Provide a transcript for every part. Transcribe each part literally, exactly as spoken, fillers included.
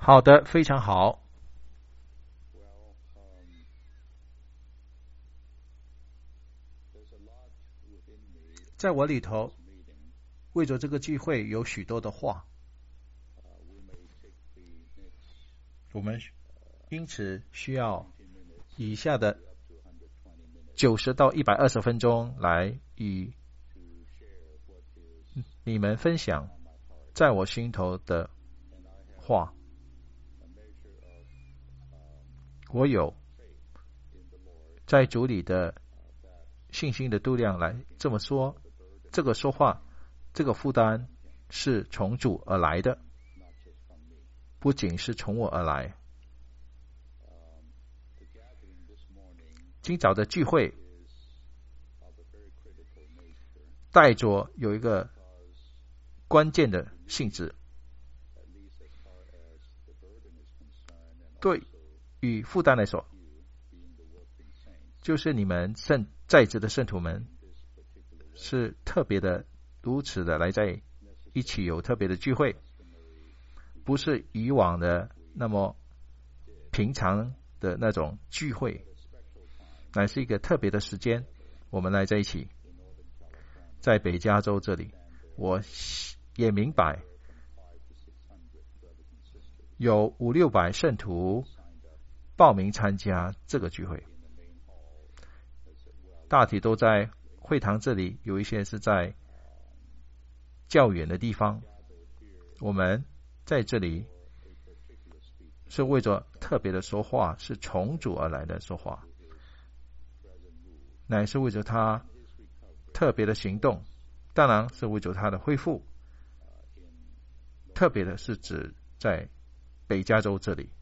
好的，非常好。在我里头，为着这个聚会有许多的话，我们因此需要以下的九十到一百二十分钟来与你们分享在我心头的话。我有在主里的信心的度量来这么说，这个说话，这个负担是从主而来的，不仅是从我而来。今早的聚会带着有一个关键的性质，对与负担来说，就是你们圣在职的圣徒们是特别的如此的来在一起有特别的聚会，不是以往的那么平常的那种聚会，乃是一个特别的时间，我们来在一起。在北加州这里，我也明白有五六百圣徒报名参加这个聚会，大体都在会堂这里，有一些是在较远的地方。我们在这里是为着特别的说话，是从主而来的说话，乃是为着他特别的行动，当然是为着他的恢复，特别的是指在北加州这里。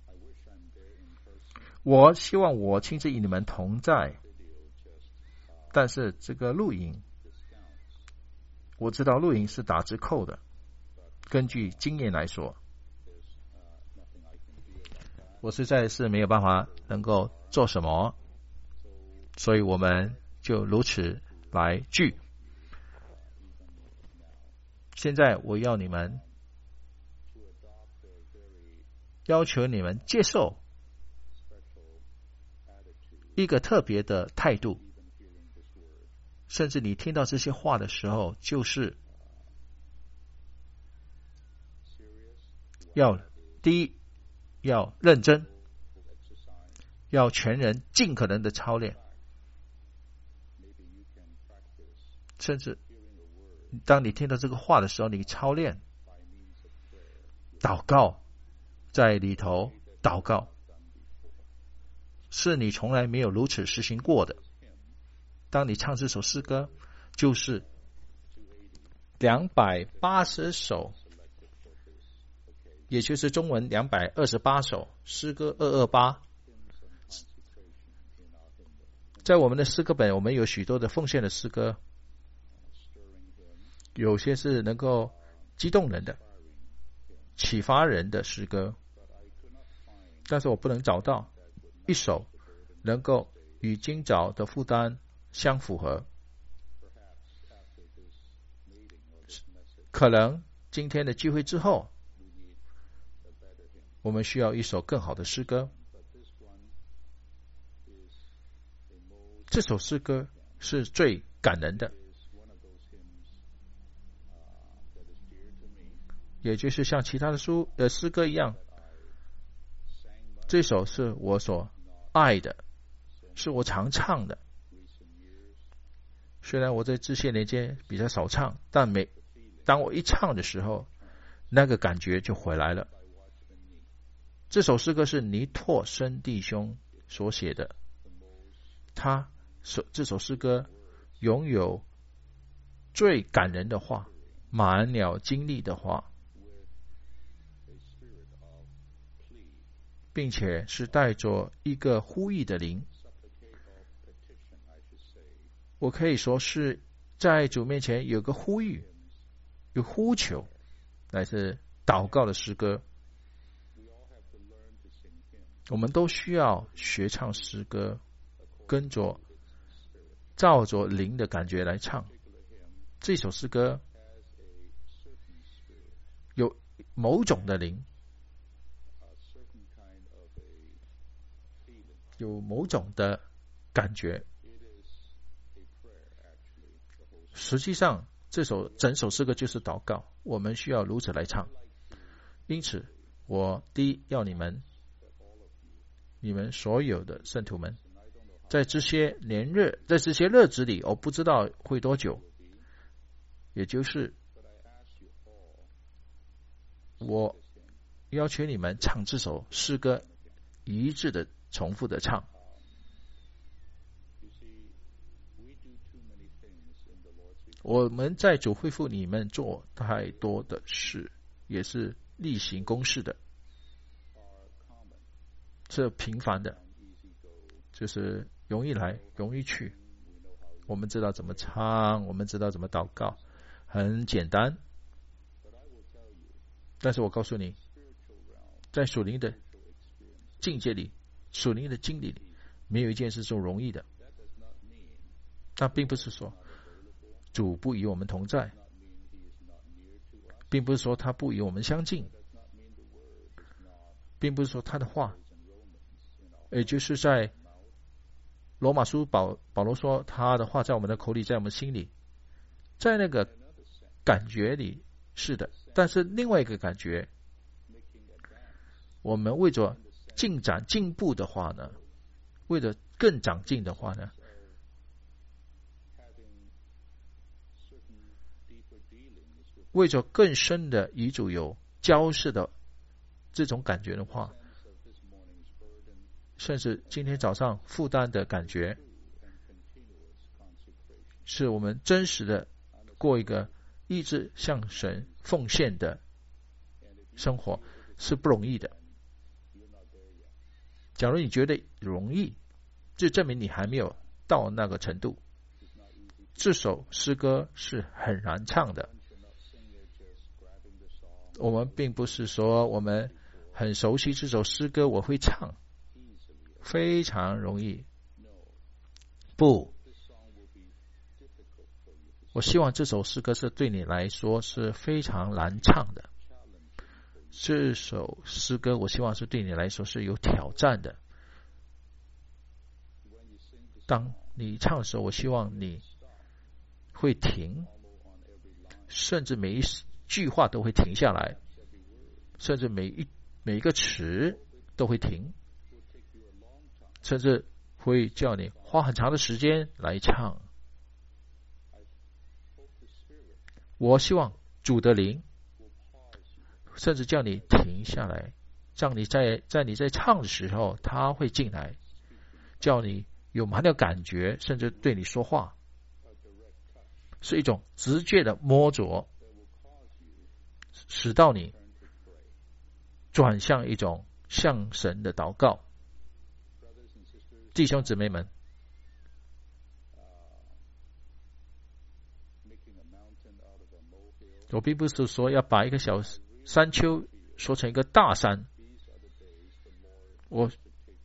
我希望我亲自与你们同在，但是这个录影，我知道录影是打折扣的，根据经验来说，我实在是没有办法能够做什么，所以我们就如此来聚。现在我要你们要求你们接受一个特别的态度，甚至你听到这些话的时候，就是要第一要认真，要全人尽可能的操练，甚至当你听到这个话的时候，你操练祷告，在里头祷告，是你从来没有如此实行过的。当你唱这首诗歌，就是两百八十首，也就是中文两百二十八首，诗歌二二八。在我们的诗歌本，我们有许多的奉献的诗歌，有些是能够激动人的、启发人的诗歌，但是我不能找到一首能够与今早的负担相符合。可能今天的聚会之后，我们需要一首更好的诗歌。这首诗歌是最感人的，也就是像其他的书的诗歌一样，这首是我所爱的，是我常唱的。虽然我在这些年间比较少唱，但每当我一唱的时候，那个感觉就回来了。这首诗歌是尼拓生弟兄所写的，他这首诗歌拥有最感人的话，满了经历的话，并且是带着一个呼吁的灵。我可以说是在主面前有个呼吁，有呼求，乃是祷告的诗歌。我们都需要学唱诗歌，跟着照着灵的感觉来唱。这首诗歌有某种的灵， 有某种的感觉。实际上这首整首诗歌就是祷告，我们需要如此来唱。因此我第一要你们你们所有的圣徒们，在这些年日在这些日子里，我不知道会多久，也就是我要求你们唱这首诗歌，一致的重复的唱。我们在主恢复你们做太多的事，也是例行公事的，是平凡的，就是容易来容易去。我们知道怎么唱，我们知道怎么祷告，很简单。但是我告诉你，在属灵的境界里，属灵的经历里，没有一件事是容易的。但并不是说主不与我们同在，并不是说他不与我们相近，并不是说他的话，也就是在罗马书保保罗说他的话在我们的口里，在我们心里，在那个感觉里是的。但是另外一个感觉，我们为着进展进步的话呢，为了更长进的话呢，为着更深的与主有交涉的这种感觉的话，甚至今天早上负担的感觉，是我们真实的过一个一直向神奉献的生活，是不容易的。假如你觉得容易，就证明你还没有到那个程度。这首诗歌是很难唱的，我们并不是说我们很熟悉这首诗歌，我会唱，非常容易。不，我希望这首诗歌是对你来说是非常难唱的。这首诗歌我希望是对你来说是有挑战的。当你唱的时候，我希望你会停，甚至每一句话都会停下来，甚至每一每一个词都会停，甚至会叫你花很长的时间来唱。我希望主的灵甚至叫你停下来，让你在在你在唱的时候他会进来，叫你有蛮有感觉，甚至对你说话，是一种直接的摸着，使到你转向一种向神的祷告。弟兄姊妹们，我并不是说要把一个小山丘说成一个大山，我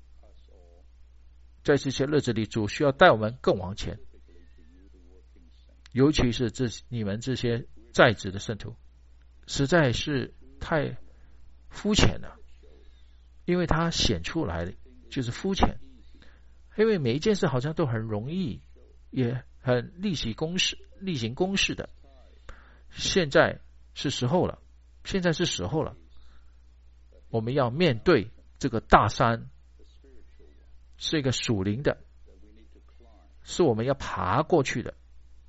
在这些日子里，主需要带我们更往前，尤其是这你们这些在职的圣徒，实在是太肤浅了，因为它显出来的就是肤浅，因为每一件事好像都很容易，也很例行公事例行公事的。现在是时候了，现在是时候了，我们要面对这个大山，是一个属灵的，是我们要爬过去的。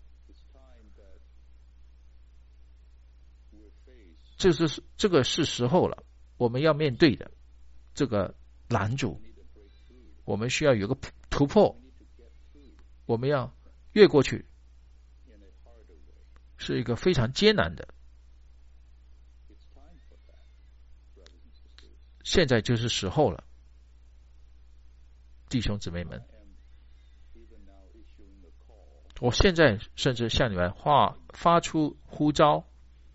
这是这个是时候了，我们要面对的这个拦阻，我们需要有个突破，我们要越过去，是一个非常艰难的。现在就是时候了，弟兄姊妹们，我现在甚至向你们发发出呼召，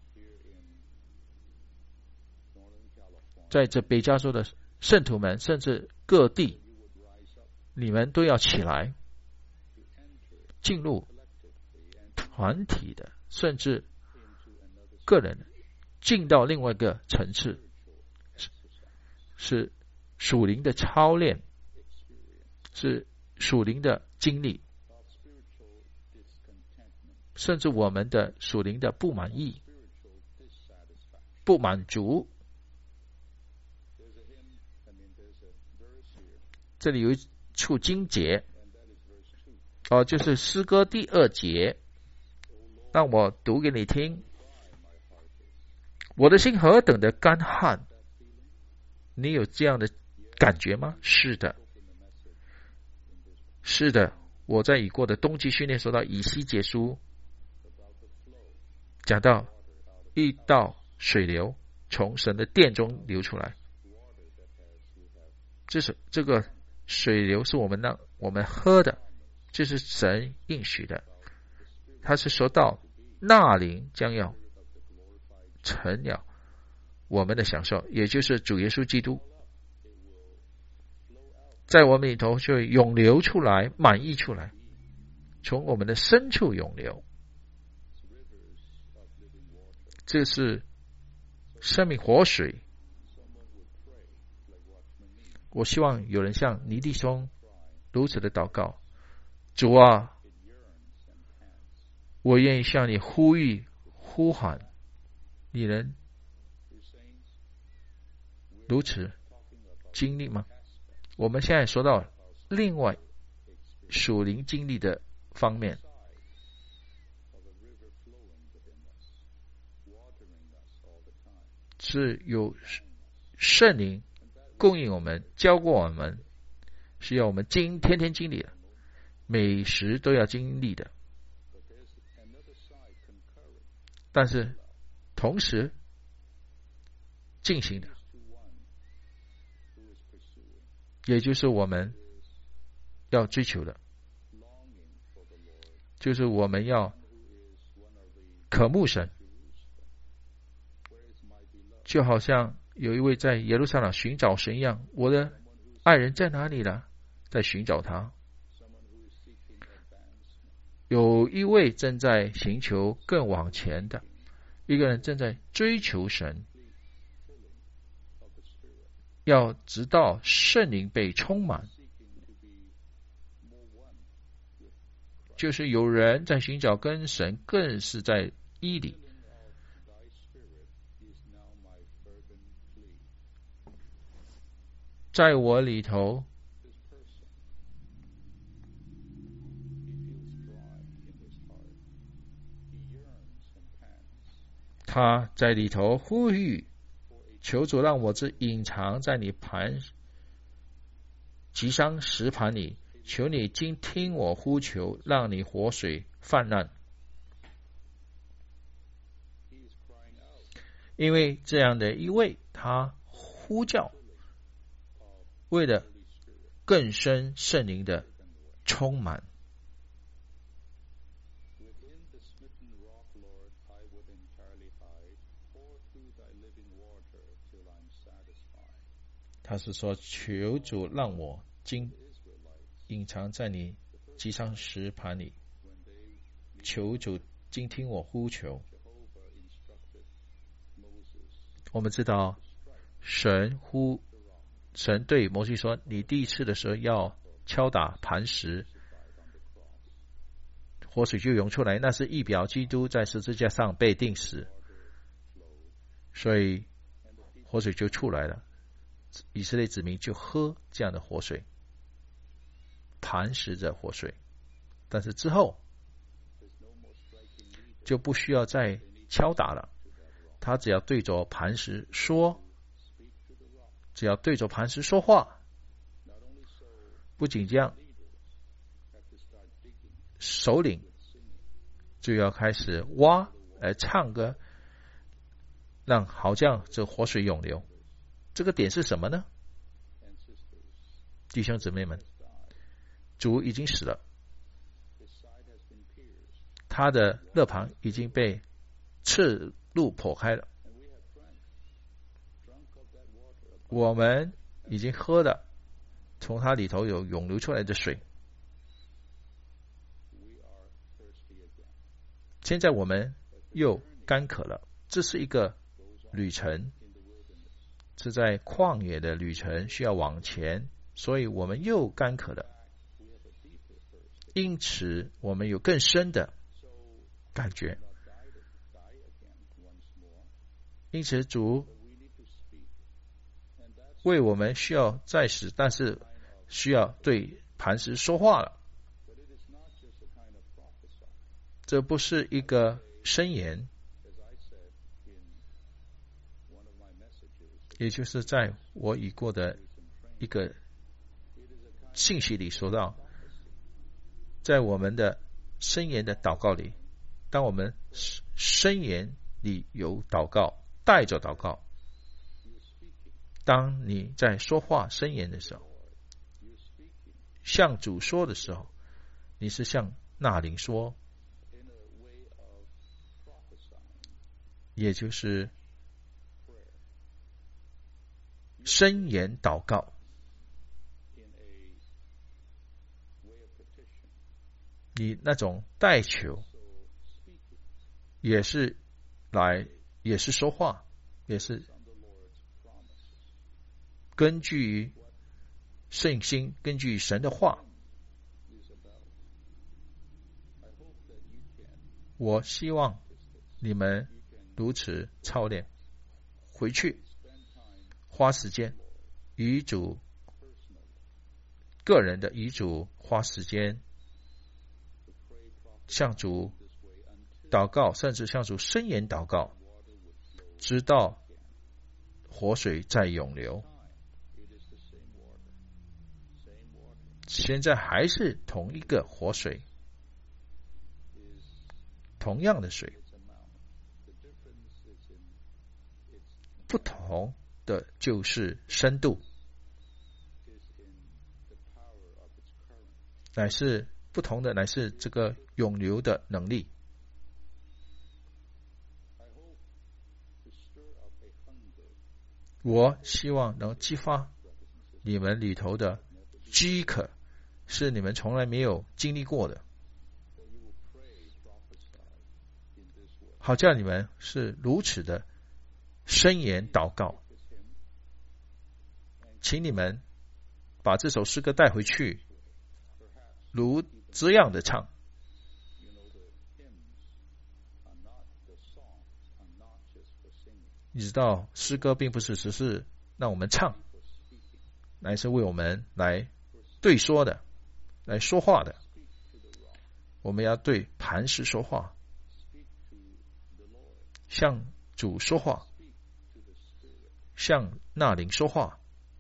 在这北加州的圣徒们，甚至各地，你们都要起来，进入团体的，甚至个人的，进到另外一个层次，是属灵的操练， 是属灵的经历，甚至我们的属灵的不满意、不满足。这里有一处经节，哦，就是诗歌第二节，让我读给你听。我的心何等的干旱，你有这样的感觉吗？是的，是的。我在已过的冬季训练说到以西结书，讲到一道水流从神的殿中流出来，这是这个水流是我们让我们喝的，这是神应许的。他是说到那灵将要成了我们的享受，也就是主耶稣基督在我们里头就涌流出来，满溢出来，从我们的深处涌流。这是生命活水。我希望有人像尼弟兄如此的祷告：主啊，我愿意向你呼吁呼喊，你能如此经历吗？我们现在说到另外属灵经历的方面，是有圣灵供应我们，教过我们，是要我们经天天经历的，每时都要经历的。但是同时进行的，也就是我们要追求的，就是我们要渴慕神，就好像有一位在耶路撒冷寻找神一样。我的爱人在哪里了？在寻找他。有一位正在寻求更往前的，一个人正在追求神，要直到圣灵被充满。就是有人在寻找跟神更是在一里。在我里头，他在里头呼吁，求主让我之隐藏在你盘极商石盘里，求你今听我呼求，让你活水泛滥。因为这样的一位，他呼叫，为了更深圣灵的充满。他是说，求主让我今隐藏在你极上石盘里，求主今听我呼求。我们知道神呼神对摩西说，你第一次的时候要敲打磐石，活水就涌出来，那是预表基督在十字架上被钉死，所以活水就出来了。以色列子民就喝这样的活水，磐石的活水。但是之后就不需要再敲打了，他只要对着磐石说，只要对着磐石说话。不仅这样，首领就要开始挖来唱歌，让好像这活水涌流。这个点是什么呢？弟兄姊妹们，主已经死了，他的肋旁已经被刺入剖开了，我们已经喝了从他里头有涌流出来的水。现在我们又干渴了，这是一个旅程，是在旷野的旅程，需要往前，所以我们又干渴了。 因此我们有更深的感觉。因此主为我们需要再死，但是需要对磐石说话了。这不是一个箴言，也就是在我已过的一个信息里说到，在我们的箴言的祷告里，当我们箴言里有祷告，带着祷告，当你在说话箴言的时候，向主说的时候，你是向那灵说，也就是箴言祷告。你那种代求也是来也是说话，也是根据圣心，根据神的话。我希望你们如此操练，回去花时间与主个人的与主花时间，向主祷告，甚至向主申言祷告，直到活水在涌流。现在还是同一个活水，同样的水，不同的就是深度，乃是不同的乃是这个涌流的能力。我希望能激发你们里头的饥渴，是你们从来没有经历过的，好叫你们是如此的申言祷告。请你们把这首诗歌带回去，如这样的唱。你知道诗歌并不是只是让我们唱，乃是为我们来对说的，来说话的。我们要对磐石说话，向主说话，向那灵说话，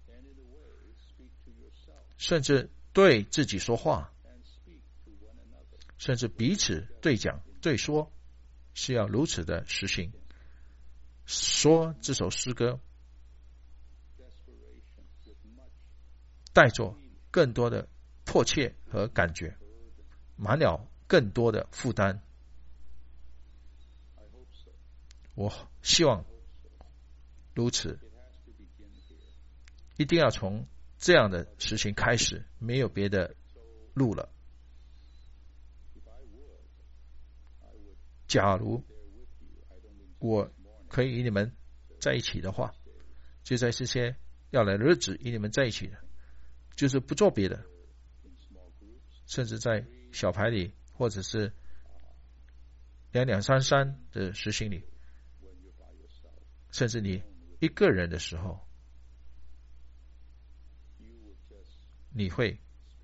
甚至对自己说话，甚至彼此对讲对说，是要如此的实行。说这首诗歌带着更多的迫切和感觉，满了更多的负担。我希望如此，一定要从这样的实行开始，没有别的路了。假如我可以与你们在一起的话，就在这些要来的日子与你们在一起的，就是不做别的，甚至在小牌里，或者是两两三三的实行里，甚至你一个人的时候，你会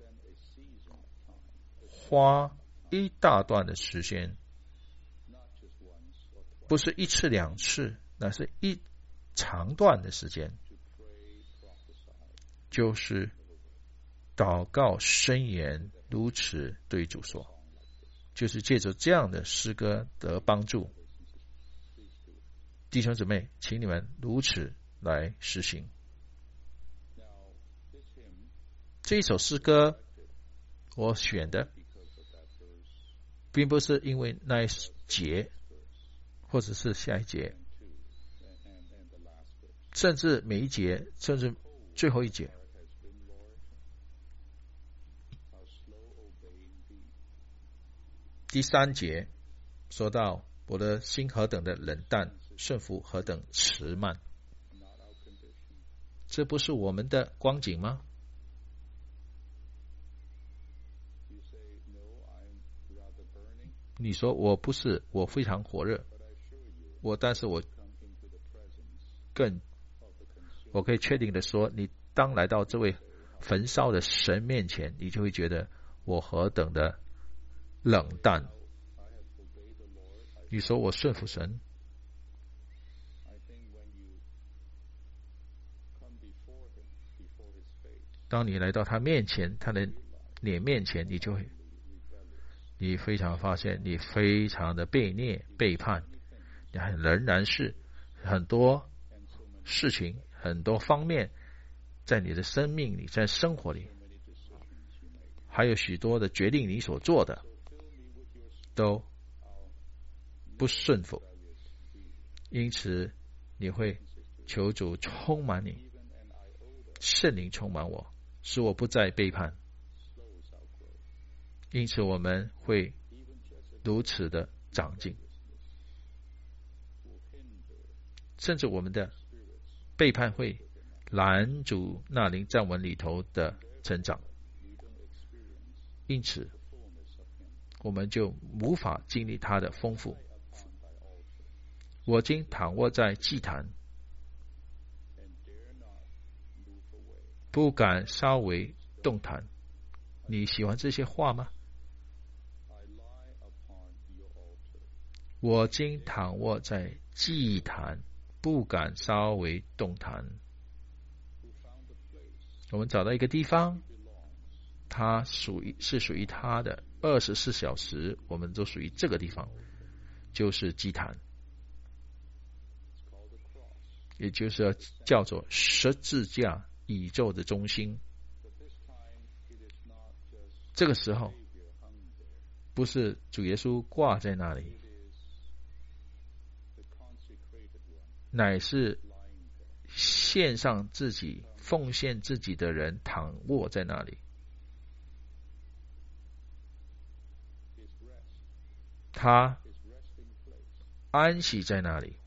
花一大段的时间，不是一次两次，那是一长段的时间，就是祷告申言，如此对主说，就是借着这样的诗歌得帮助。弟兄姊妹，请你们如此来实行。这一首诗歌我选的并不是因为那一节或者是下一节，甚至每一节，甚至最后一节。第三节说到我的心何等的冷淡，顺服何等迟慢。这不是我们的光景吗？ 你说我不是，我非常火热，我但是我更我可以确定的说，你当来到这位焚烧的神面前，你就会觉得我何等的冷淡。你说我顺服神，当你来到他面前，他的脸面前，你就会你非常发现你非常的悖逆背叛，你还仍然是很多事情很多方面在你的生命里，在生活里，还有许多的决定你所做的都不顺服，因此你会求主充满你，圣灵充满我，使我不再背叛。因此我们会如此的长进，甚至我们的背叛会拦阻那灵在我们里头的成长，因此我们就无法经历它的丰富。我今躺卧在祭坛，不敢稍微动弹。你喜欢这些话吗？我今躺卧在祭坛，不敢稍微动弹。我们找到一个地方，它属于是属于它的，二十四小时我们都属于这个地方，就是祭坛，也就是叫做十字架，宇宙的中心。这个时候不是主耶稣挂在那里，乃是献上自己奉献自己的人躺卧在那里，他安息在那里，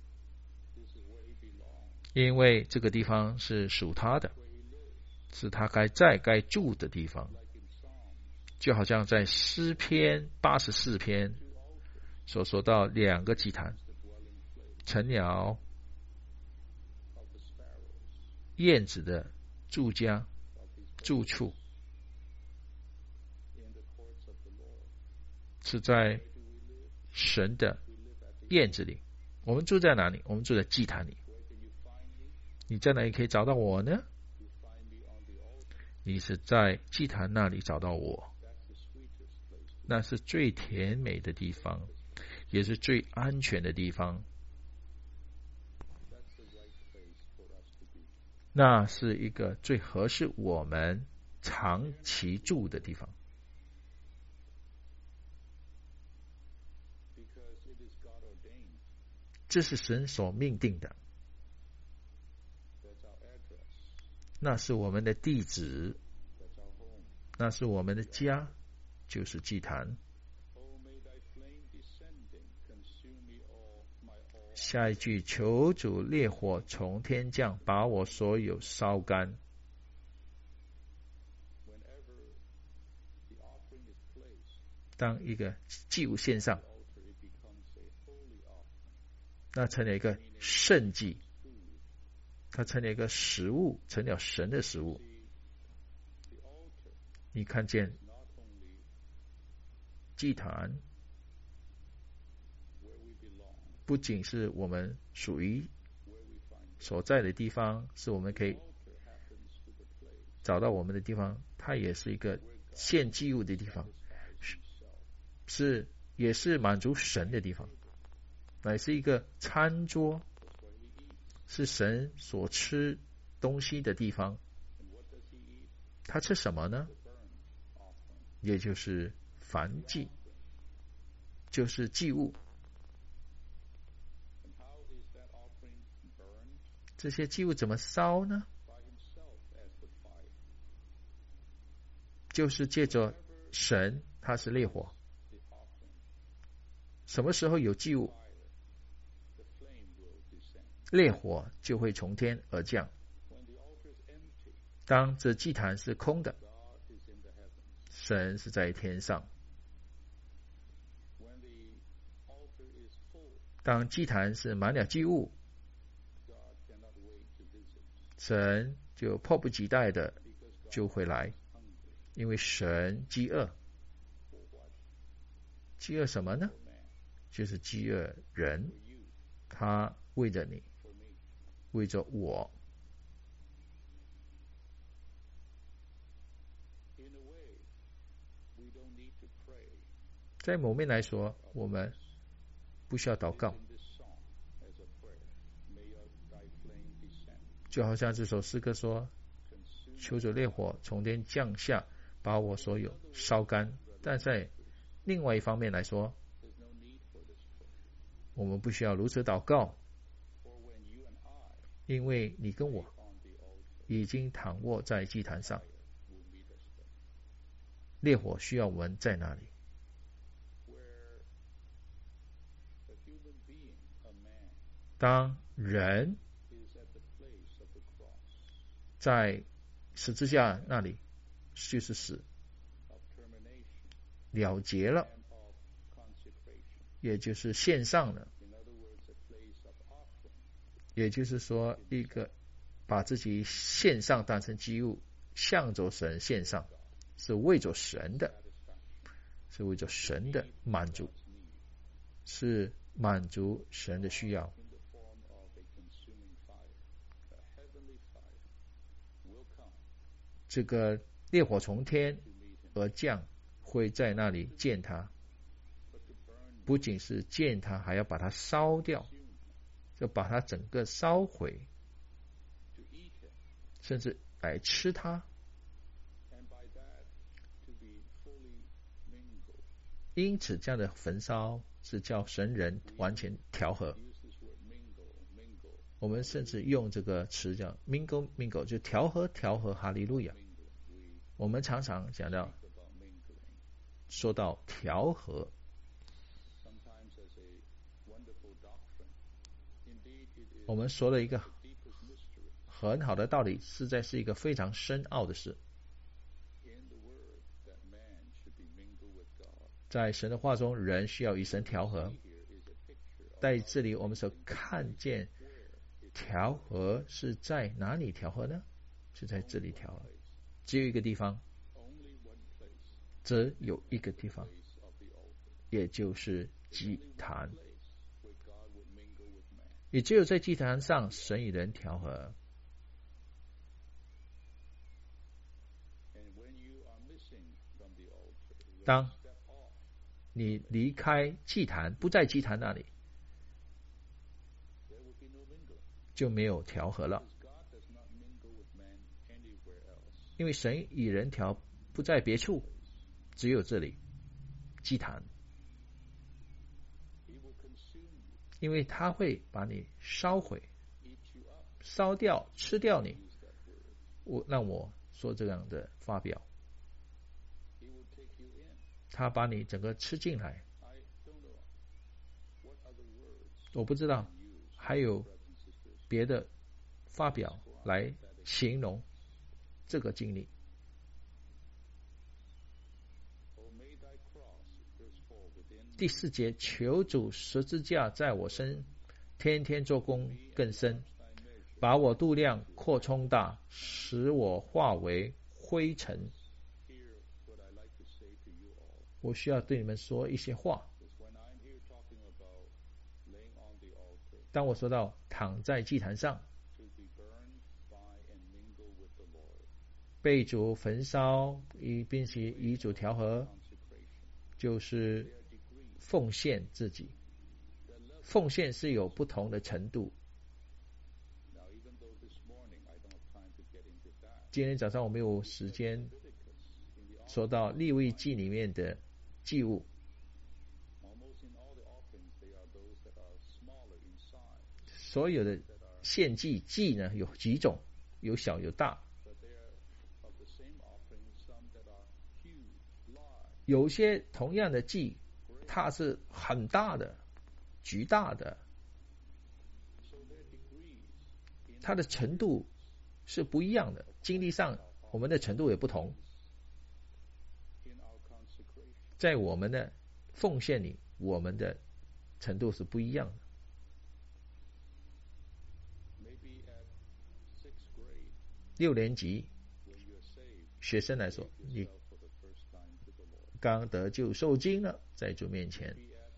因为这个地方是属他的，是他该在该住的地方。就好像在诗篇八十四篇所说到两个祭坛，晨鸟燕子的住家住处是在神的燕子里。我们住在哪里？我们住在祭坛里。你在哪里可以找到我呢？你是在祭坛那里找到我，那是最甜美的地方，也是最安全的地方，那是一个最合适我们长期住的地方。这是神所命定的，那是我们的地址，那是我们的家，就是祭坛。下一句，求主烈火从天降，把我所有烧干。当一个祭物献上，那成了一个圣祭，它成了一个食物，成了神的食物。你看见祭坛不仅是我们属于所在的地方，是我们可以找到我们的地方，它也是一个献祭物的地方，是也是满足神的地方，乃是一个餐桌，是神所吃东西的地方。他吃什么呢？也就是燔祭，就是祭物。这些祭物怎么烧呢？就是借着神，他是烈火。什么时候有祭物，烈火就会从天而降。当这祭坛是空的，神是在天上。 当祭坛是满了祭物，神就迫不及待的就会来，因为神饥饿。饥饿什么呢？就是饥饿人，他为着你，为着我。在某面来说，我们不需要祷告，就好像这首诗歌说，求主烈火从天降下，把我所有烧干。但在另外一方面来说，我们不需要如此祷告，因为你跟我已经躺卧在祭坛上，烈火需要我们在哪里？当人在十字架那里就是死，了结了，也就是献上了，也就是说一个把自己献上当成祭物，向着神献上，是为着神的，是为着神的满足，是满足神的需要。这个烈火从天而降，会在那里见他，不仅是见他，还要把它烧掉，就把它整个烧毁，甚至来吃它。因此这样的焚烧是叫神人完全调和。我们甚至用这个词叫 mingle mingle， 就调和调和，哈利路亚。我们常常讲到说到调和，我们说了一个很好的道理，实在是一个非常深奥的事。在神的话中，人需要与神调和。在这里我们所看见调和是在哪里调和呢？是在这里调和，只有一个地方，只有一个地方，也就是祭坛。也只有在祭坛上，神与人调和。当你离开祭坛，不在祭坛那里，就没有调和了。因为神与人调不在别处，只有这里祭坛。因为他会把你烧毁、烧掉、吃掉你。我让我说这样的发表，他把你整个吃进来。我不知道还有别的发表来形容这个经历。第四节，求主十字架在我身，天天做工更深，把我度量扩充大，使我化为灰尘。我需要对你们说一些话。当我说到躺在祭坛上，被主焚烧，并且与主调和，就是奉献自己。奉献是有不同的程度。今天早上我没有时间说到利未记里面的祭物。所有的献祭祭呢有几种，有小有大。有些同样的祭，它是很大的、巨大的，它的程度是不一样的，经历上我们的程度也不同。在我们的奉献里，我们的程度是不一样的。 六年级学生来说，你刚得救受惊了，在主面前，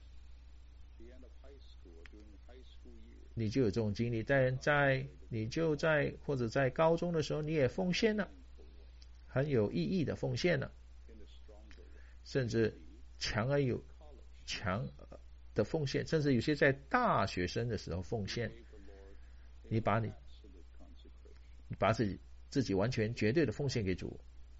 你就有这种经历。但在你就在或者在高中的时候，你也奉献了，很有意义的奉献了，甚至强而有强的奉献，甚至有些在大学生的时候奉献，你把你你把自己自己完全绝对的奉献给主。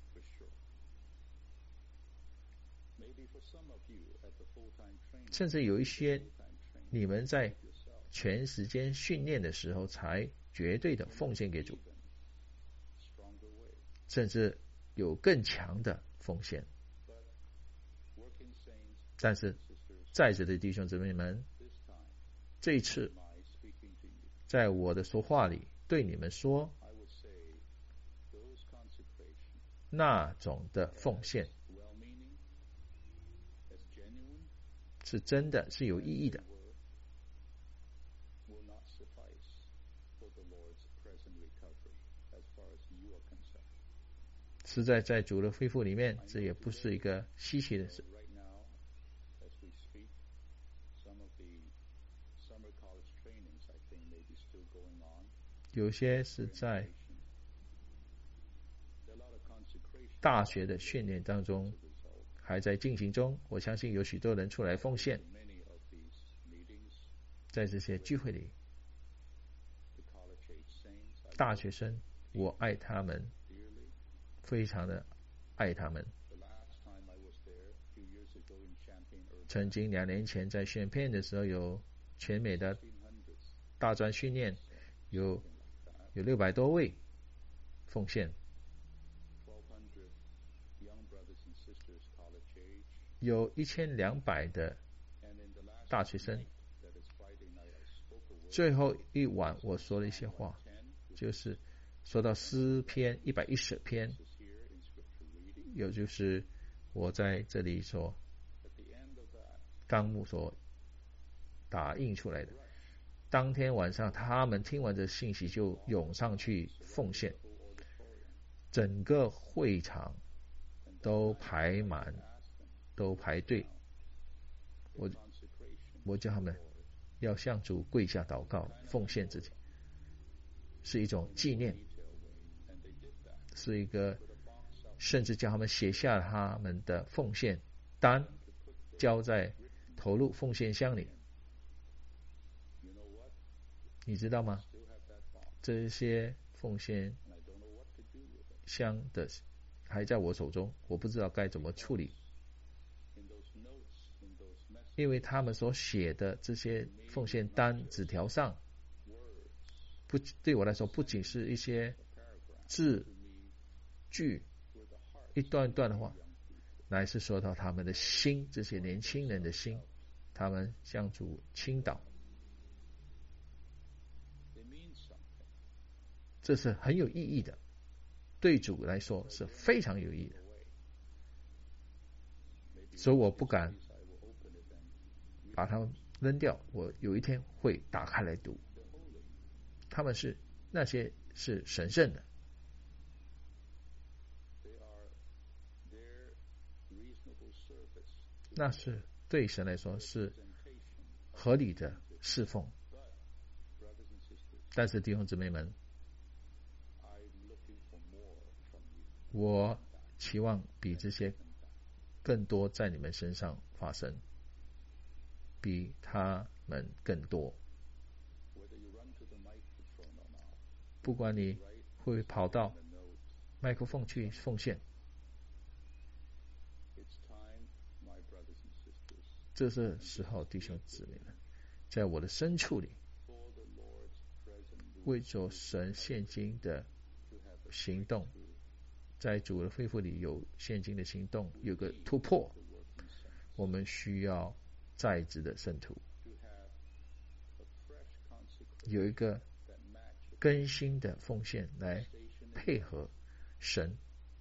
甚至有一些你们在全时间训练的时候才绝对的奉献给主，甚至有更强的奉献。但是在座的弟兄姊妹们，这一次在我的说话里对你们说，那种的奉献是真的，是有意义的，实在在主的恢复里面，这也不是一个稀奇的事。有些是在大学的训练当中还在进行中，我相信有许多人出来奉献。在这些聚会里，大学生，我爱他们，非常的爱他们。曾经两年前在选片的时候，有全美的大专训练，有有六百多位奉献，有一千两百的大学生。最后一晚我说了一些话，就是说到诗篇一百一十篇，有就是我在这里所纲目所打印出来的。当天晚上他们听完这信息就涌上去奉献，整个会场都排满，都排队。我我叫他们要向主跪下祷告，奉献自己，是一种纪念，是一个，甚至叫他们写下他们的奉献单，交在投入奉献箱里。你知道吗？这些奉献箱的还在我手中，我不知道该怎么处理，因为他们所写的这些奉献单纸条上，不对我来说不仅是一些字句一段段的话，乃是说到他们的心，这些年轻人的心，他们向主倾倒，这是很有意义的，对主来说是非常有意义的。所以我不敢把它们扔掉，我有一天会打开来读。他们是那些是神圣的，那是对神来说是合理的侍奉。但是弟兄姊妹们，我期望比这些更多在你们身上发生，比他们更多。不管你会跑到麦克风去奉献，这是时候，弟兄姊妹们，在我的深处里，为着神现今的行动，在主的恢复里有现今的行动，有个突破，我们需要在职的圣徒有一个更新的奉献来配合神，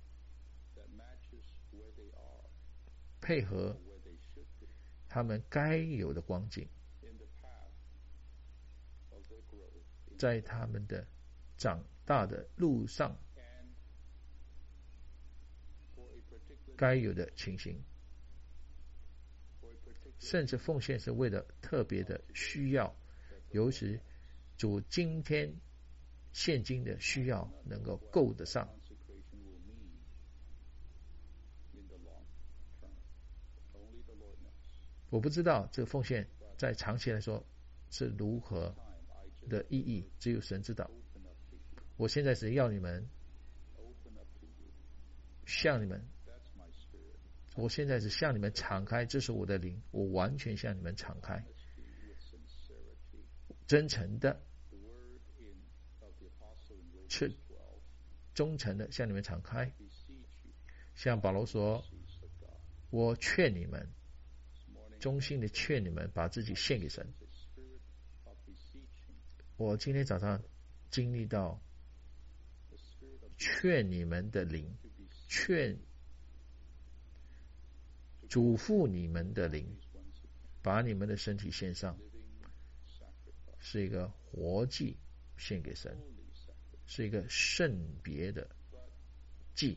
配合他们该有的光景，在他们的长大的路上该有的情形，甚至奉献是为了特别的需要，尤其主今天现今的需要能够够得上。我不知道这个奉献在长期来说是如何的意义，只有神知道。我现在是要你们向你们我现在是向你们敞开，这是我的灵，我完全向你们敞开，真诚的是忠诚的向你们敞开。像保罗说，我劝你们，衷心的劝你们把自己献给神。我今天早上经历到劝你们的灵，劝嘱咐你们的灵，把你们的身体献上，是一个活祭献给神，是一个圣别的祭，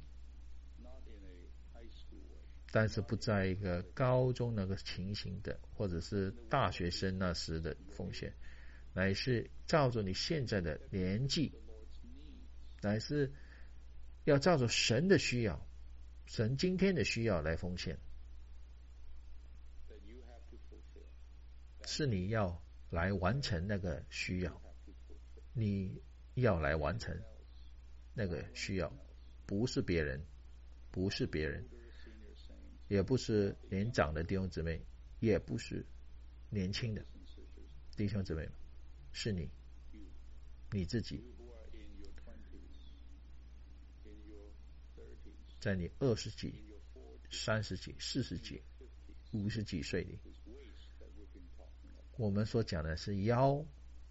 但是不在一个高中那个情形的，或者是大学生那时的奉献，乃是照着你现在的年纪，乃是要照着神的需要，神今天的需要来奉献，是你要来完成那个需要，你要来完成那个需要，不是别人，不是别人，也不是年长的弟兄姊妹，也不是年轻的弟兄姊妹，是你，你自己，在你二十几、三十几、四十几、五十几岁里，我们所讲的是腰，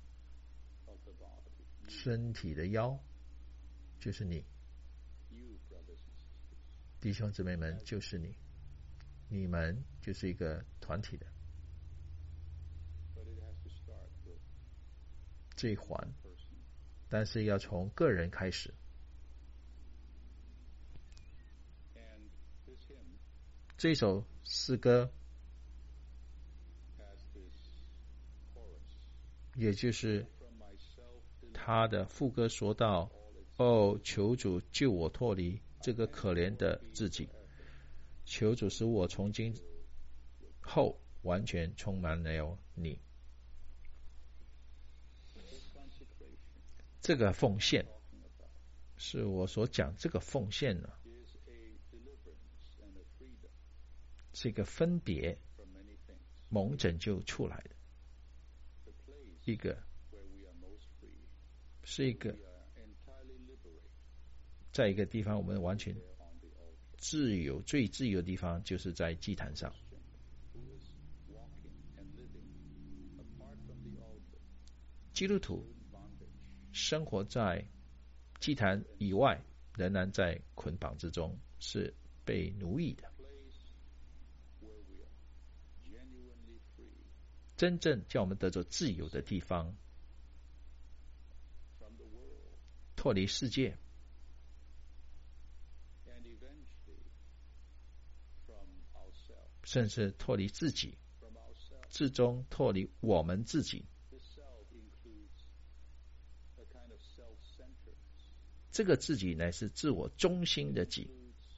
身体的腰，就是你，弟兄姊妹们，就是你，你们就是一个团体的这一环，但是要从个人开始。这首诗歌也就是他的副歌说到，哦，求主救我脱离这个可怜的自己，求主使我从今后完全充满了你。这个奉献是我所讲，这个奉献呢，是一个分别蒙拯救出来的一个，是一个在一个地方我们完全自由，最自由的地方就是在祭坛上。基督徒生活在祭坛以外，仍然在捆绑之中，是被奴役的。真正叫我们得着自由的地方，脱离世界，甚至脱离自己，最终脱离我们自己。这个自己乃是自我中心的己，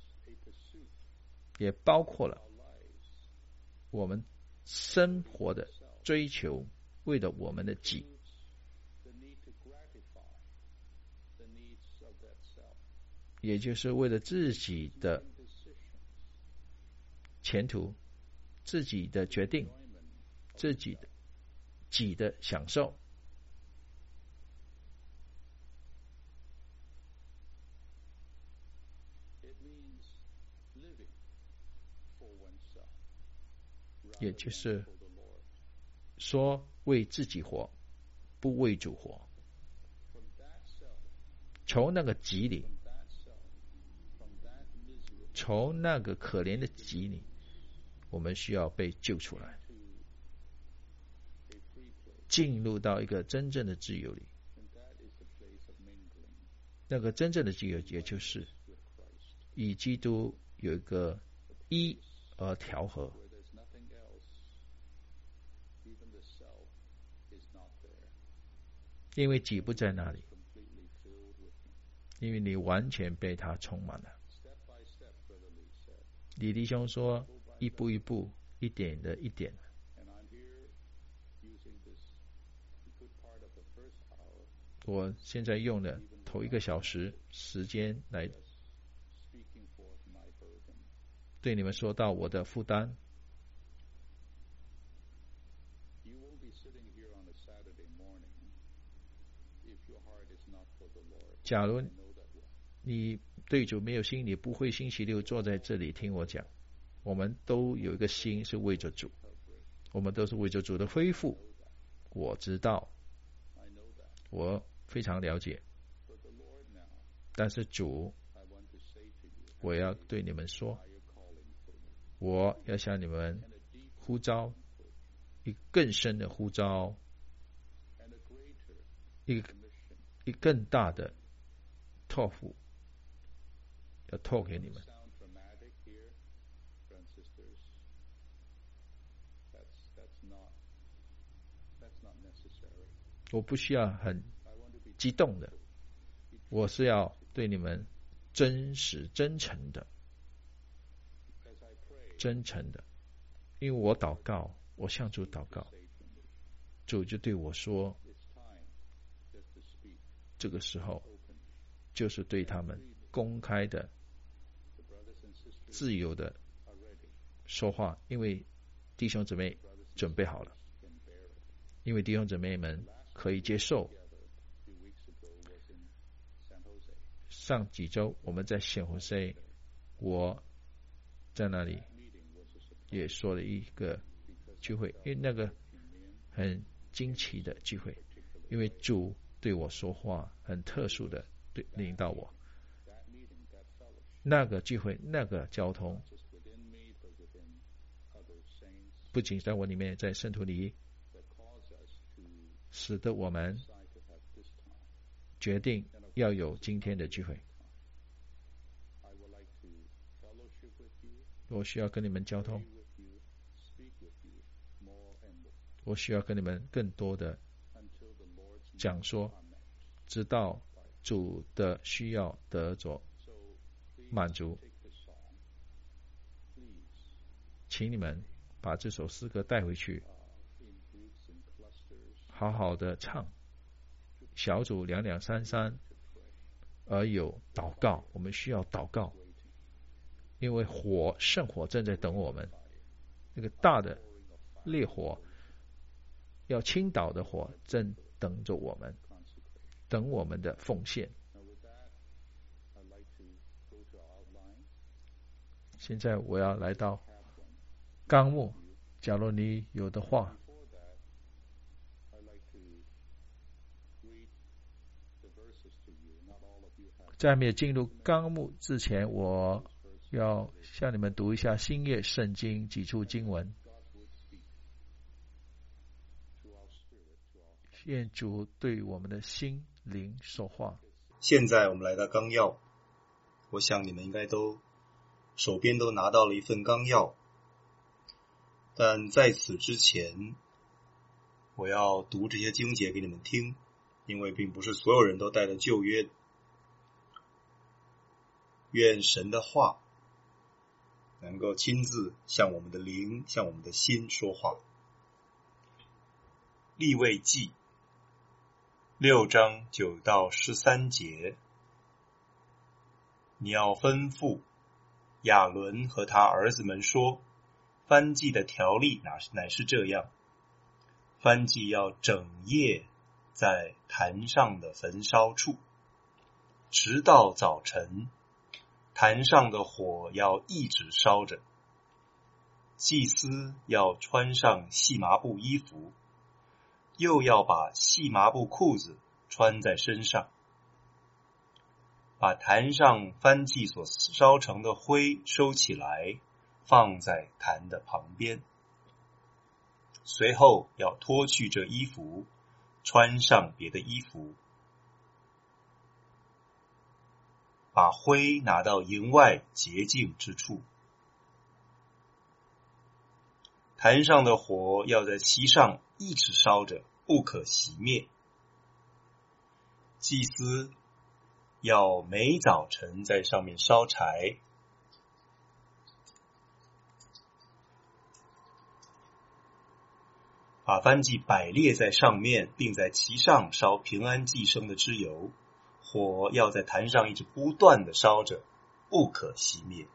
也包括了我们生活的追求，为了我们的己，也就是为了自己的前途，自己的决定，自己的己的享受。也就是说，为自己活，不为主活。从那个己里，从那个可怜的己里，我们需要被救出来，进入到一个真正的自由里。那个真正的自由，也就是与基督有一个一而调和。因为己不在那里，因为你完全被他充满了。李弟兄说，一步一步，一点的一点。我现在用了头一个小时时间来对你们说到我的负担。假如你对主没有心，你不会星期六坐在这里听我讲。我们都有一个心是为着主，我们都是为着主的恢复。我知道，我非常了解，但是主，我要对你们说，我要向你们呼召一个更深的呼召，一个一个更大的托付，要托给你们。我不需要很激动的，我是要对你们真实真诚的真诚的，因为我祷告，我向主祷告，主就对我说，这个时候就是对他们公开的自由的说话，因为弟兄姊妹准备好了，因为弟兄姊妹们可以接受。上几周我们在San Jose，我在那里也说了一个聚会，因为那个很惊奇的聚会，因为主对我说话很特殊的对领导我。那个聚会，那个交通，不仅在我里面，在圣徒里，使得我们决定要有今天的聚会。我需要跟你们交通，我需要跟你们更多的讲说，直到主的需要得着满足。请你们把这首诗歌带回去，好好的唱，小组两两三三，而有祷告，我们需要祷告，因为火圣火正在等我们，那个大的烈火要倾倒的火正等着我们，等我们的奉献。现在我要来到纲目，假如你有的话。在没有进入纲目之前，我要向你们读一下新约圣经几处经文。愿主对我们的心灵说话。 现在我们来到纲要，我想你们应该都手边都拿到了一份纲要，但在此之前，我要读这些经节给你们听，因为并不是所有人都带着旧约。愿神的话能够亲自向我们的灵，向我们的心说话。利未记六章九到十三节，你要吩咐亚伦和他儿子们说，燔祭的条例乃是这样：燔祭要整夜在坛上的焚烧处，直到早晨，坛上的火要一直烧着。祭司要穿上细麻布衣服，又要把细麻布裤子穿在身上，把坛上燔祭所烧成的灰收起来，放在坛的旁边。随后要脱去这衣服，穿上别的衣服。 把灰拿到营外洁净之处。坛上的火要在其上一直烧着，不可熄灭。祭司要每早晨在上面烧柴，把燔祭摆列在上面，并在其上烧平安祭牲的脂油。火要在坛上一直不断的烧着，不可熄灭。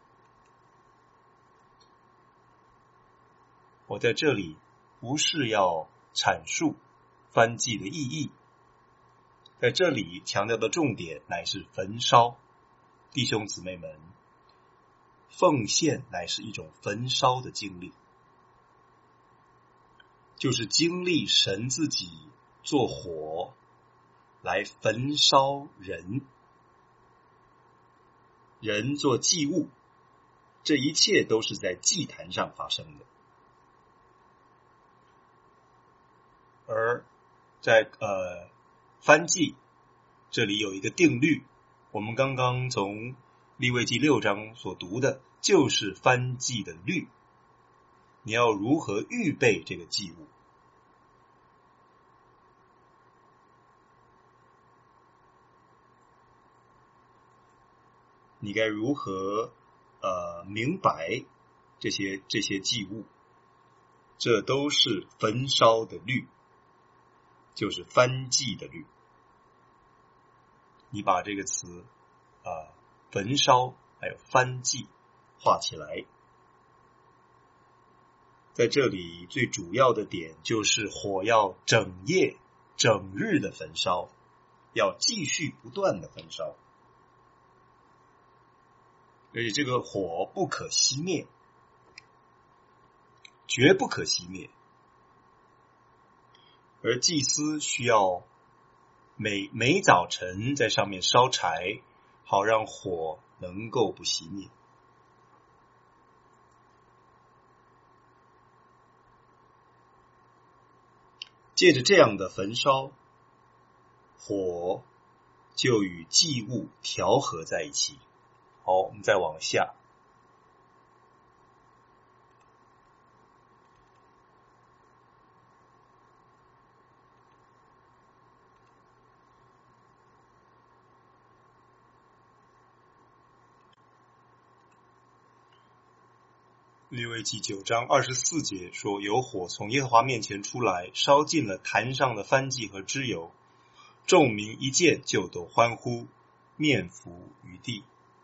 我在这里不是要阐述燔祭的意义，在这里强调的重点乃是焚烧。弟兄姊妹们，奉献乃是一种焚烧的经历，就是经历神自己做火来焚烧人，人做祭物，这一切都是在祭坛上发生的。而在呃燔祭这里有一个定律，我们刚刚从利未记六章所读的就是燔祭的律，你要如何预备这个祭物。你该如何呃明白这些这些祭物？这都是焚烧的律，就是燔祭的律。你把这个词啊、呃、焚烧还有燔祭画起来。在这里最主要的点就是火要整夜整日的焚烧，要继续不断的焚烧。而且这个火不可熄灭，绝不可熄灭。而祭司需要每每早晨在上面烧柴，好让火能够不熄灭。借着这样的焚烧，火就与祭物调和在一起。好，我们再往下。利未记九章二十四节说，有火从耶和华面前出来，烧尽了坛上的燔祭和脂油，众民一见就都欢呼，面伏于地。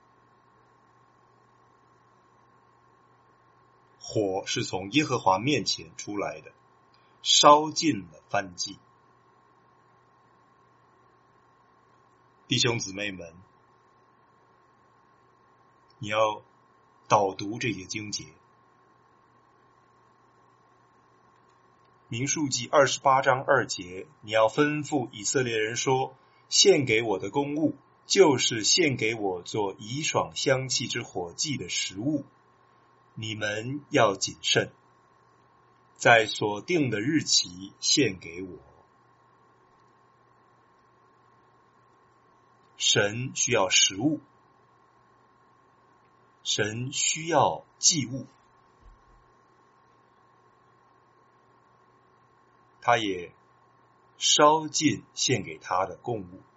火是从耶和华面前出来的，烧尽了燔祭。弟兄姊妹们，你要导读这些经节。民数记二十八章二节，你要吩咐以色列人说，献给我的供物，就是献给我做怡爽香气之火祭的食物，你们要谨慎，在所定的日期献给我。神需要食物，神需要祭物，他也烧尽献给他的供物，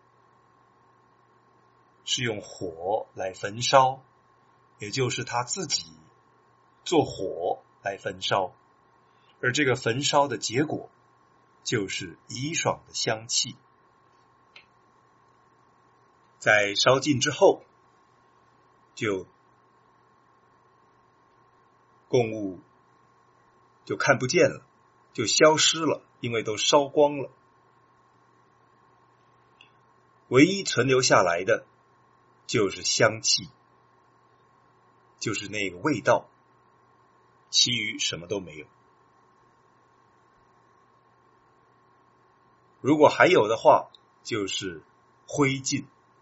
是用火来焚烧，也就是他自己做火来焚烧，而这个焚烧的结果就是怡爽的香气。在烧尽之后，就供物就看不见了，就消失了，因为都烧光了。唯一存留下来的就是香气，就是那个味道，其余什么都没有。如果还有的话，就是灰烬。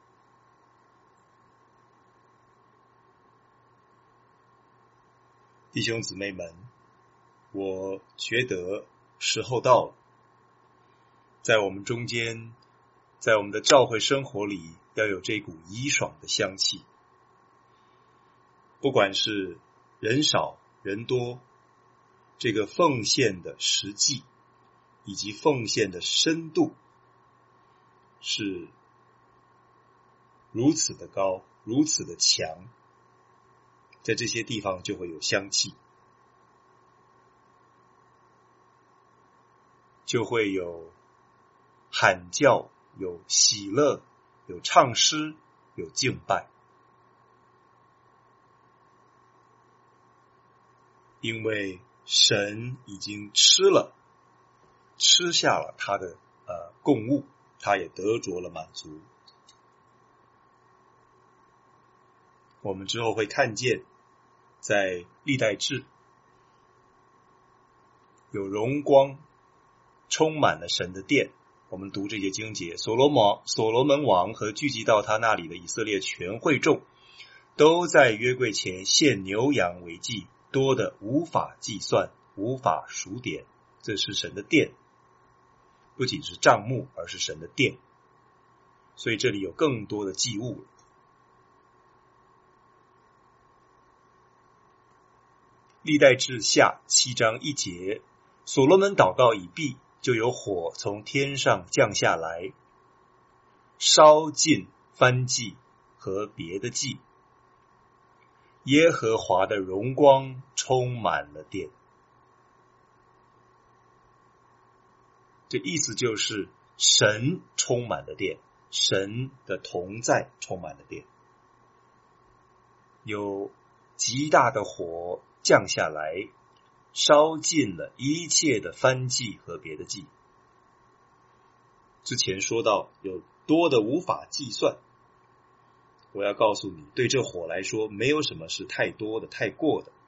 弟兄姊妹们，我觉得时候到了，在我们中间，在我们的教会生活里， 要有这股怡爽的香气。不管是人少人多，这个奉献的实际以及奉献的深度是如此的高，如此的强，在这些地方就会有香气，就会有喊叫，有喜乐，有唱诗，有敬拜。因为神已经吃了吃下了他的呃供物，他也得着了满足。我们之后会看见在历代志有荣光充满了神的殿。我们读这些经节，所罗门所罗门王和聚集到他那里的以色列全会众都在约柜前献牛羊为祭，多的无法计算，无法数点。这是神的殿，不仅是帐幕，而是神的殿，所以这里有更多的祭物。历代志下七章一节，所罗门祷告已毕，就有火从天上降下来，烧尽燔祭和别的祭，耶和华的荣光充满了殿。这意思就是神充满了殿，神的同在充满了殿，有极大的火降下来，烧尽了一切的燔祭和别的祭。之前说到有多的无法计算，我要告诉你，对这火来说，没有什么是太多的、太过的。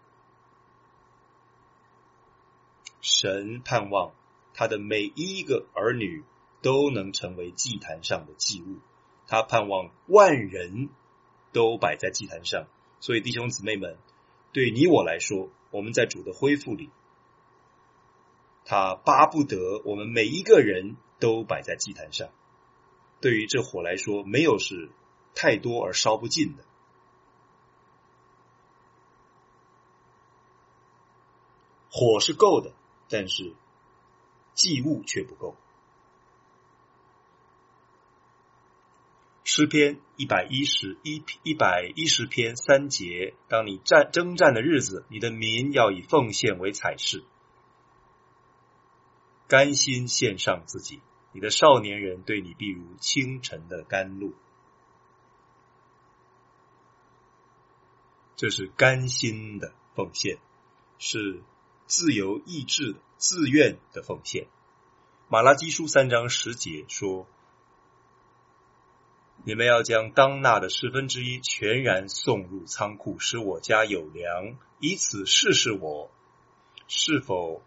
神盼望他的每一个儿女都能成为祭坛上的祭物，他盼望万人都摆在祭坛上。所以弟兄姊妹们，对你我来说，我们在主的恢复里，他巴不得我们每一个人都摆在祭坛上。对于这火来说，没有是太多而烧不尽的。火是够的，但是祭物却不够。诗篇一百一十一一百一十篇三节，当你战征战的日子，你的民要以奉献为彩饰，甘心献上自己，你的少年人对你必如清晨的甘露。这是甘心的奉献，是自由意志的自愿的奉献。马拉基书三章十节说，你们要将当纳的十分之一全然送入仓库，使我家有粮，以此试试我是否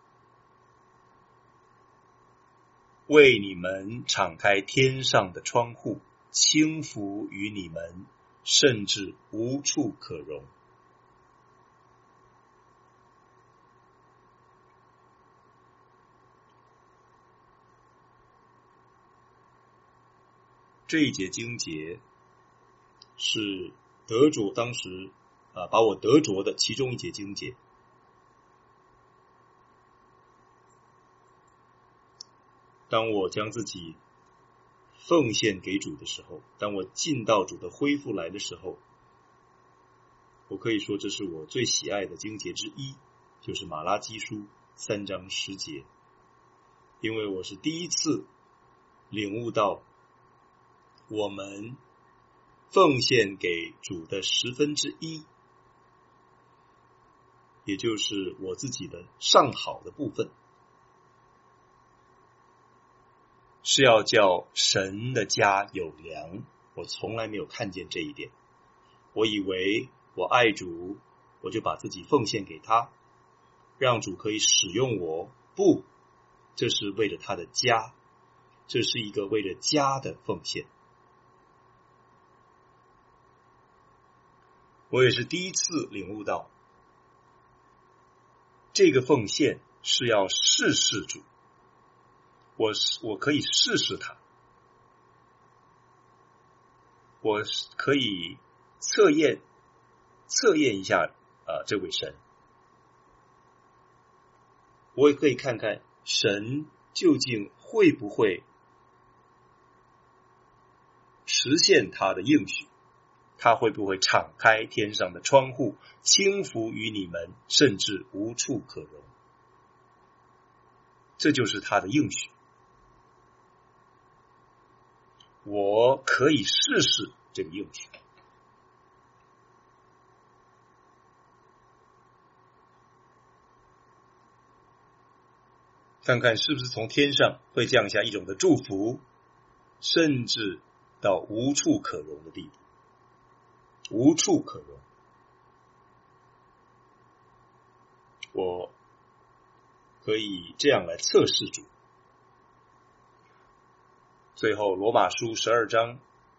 为你们敞开天上的窗户，倾福于你们，甚至无处可容。这一节经节是得着当时啊把我得着的其中一节经节。当我将自己奉献给主的时候，当我进到主的恢复来的时候，我可以说这是我最喜爱的经节之一，就是马拉基书三章十节。因为我是第一次领悟到我们奉献给主的十分之一，也就是我自己的上好的部分，是要叫神的家有粮。我从来没有看见这一点，我以为我爱主，我就把自己奉献给他，让主可以使用我。不，这是为了他的家，这是一个为了家的奉献。我也是第一次领悟到，这个奉献是要试试主，我我可以试试他。 我可以测验测验一下啊、呃、这位神，我也可以看看神究竟会不会实现他的应许，他会不会敞开天上的窗户，倾福于你们，甚至无处可容。这就是他的应许。我可以试试这个应许，看看是不是从天上会降下一种的祝福，甚至到无处可容的地步。无处可容，我可以这样来测试主。最后罗马书十二章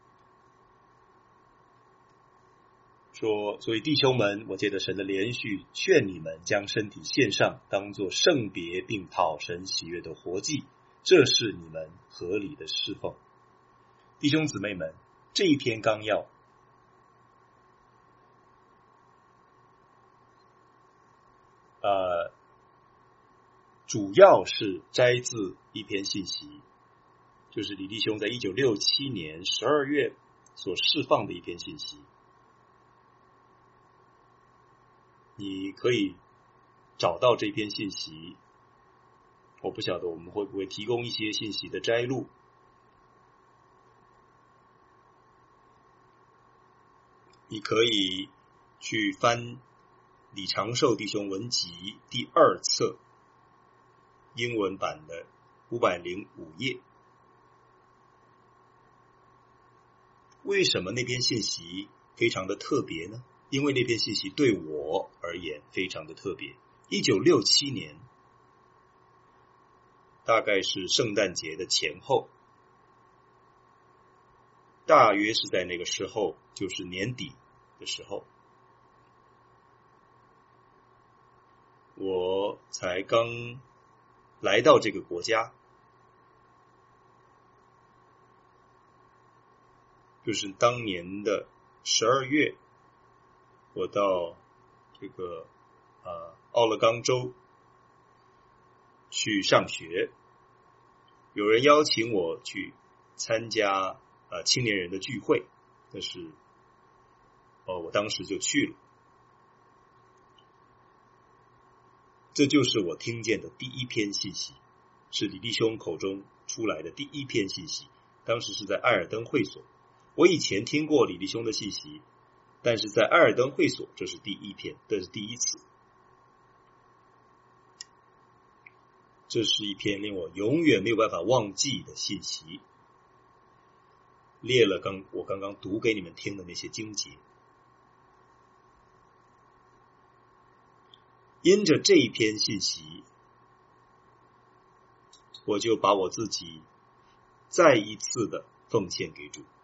说，所以弟兄们，我借着神的连续劝你们，将身体献上，当作圣别并讨神喜悦的活祭，这是你们合理的侍奉。弟兄姊妹们，这一篇纲要呃，主要是摘自一篇信息，就是李弟兄在一九六七年十二月所释放的一篇信息。你可以找到这篇信息，我不晓得我们会不会提供一些信息的摘录。你可以去翻李长寿弟兄文集第二册英文版的五百零五页。为什么那篇信息非常的特别呢？因为那篇信息对我而言非常的特别。一九六七年，大概是圣诞节的前后，大约是在那个时候，就是年底的时候，我才刚来到这个国家，就是当年的十二月，我到这个呃奥勒冈州去上学，有人邀请我去参加呃青年人的聚会，但是哦我当时就去了。这就是我听见的第一篇信息，是李弟兄口中出来的第一篇信息，当时是在艾尔登会所。我以前听过李弟兄的信息，但是在艾尔登会所这是第一篇，这是第一次。这是一篇令我永远没有办法忘记的信息，列了刚我刚刚读给你们听的那些经节。因着这一篇信息，我就把我自己再一次的奉献给主。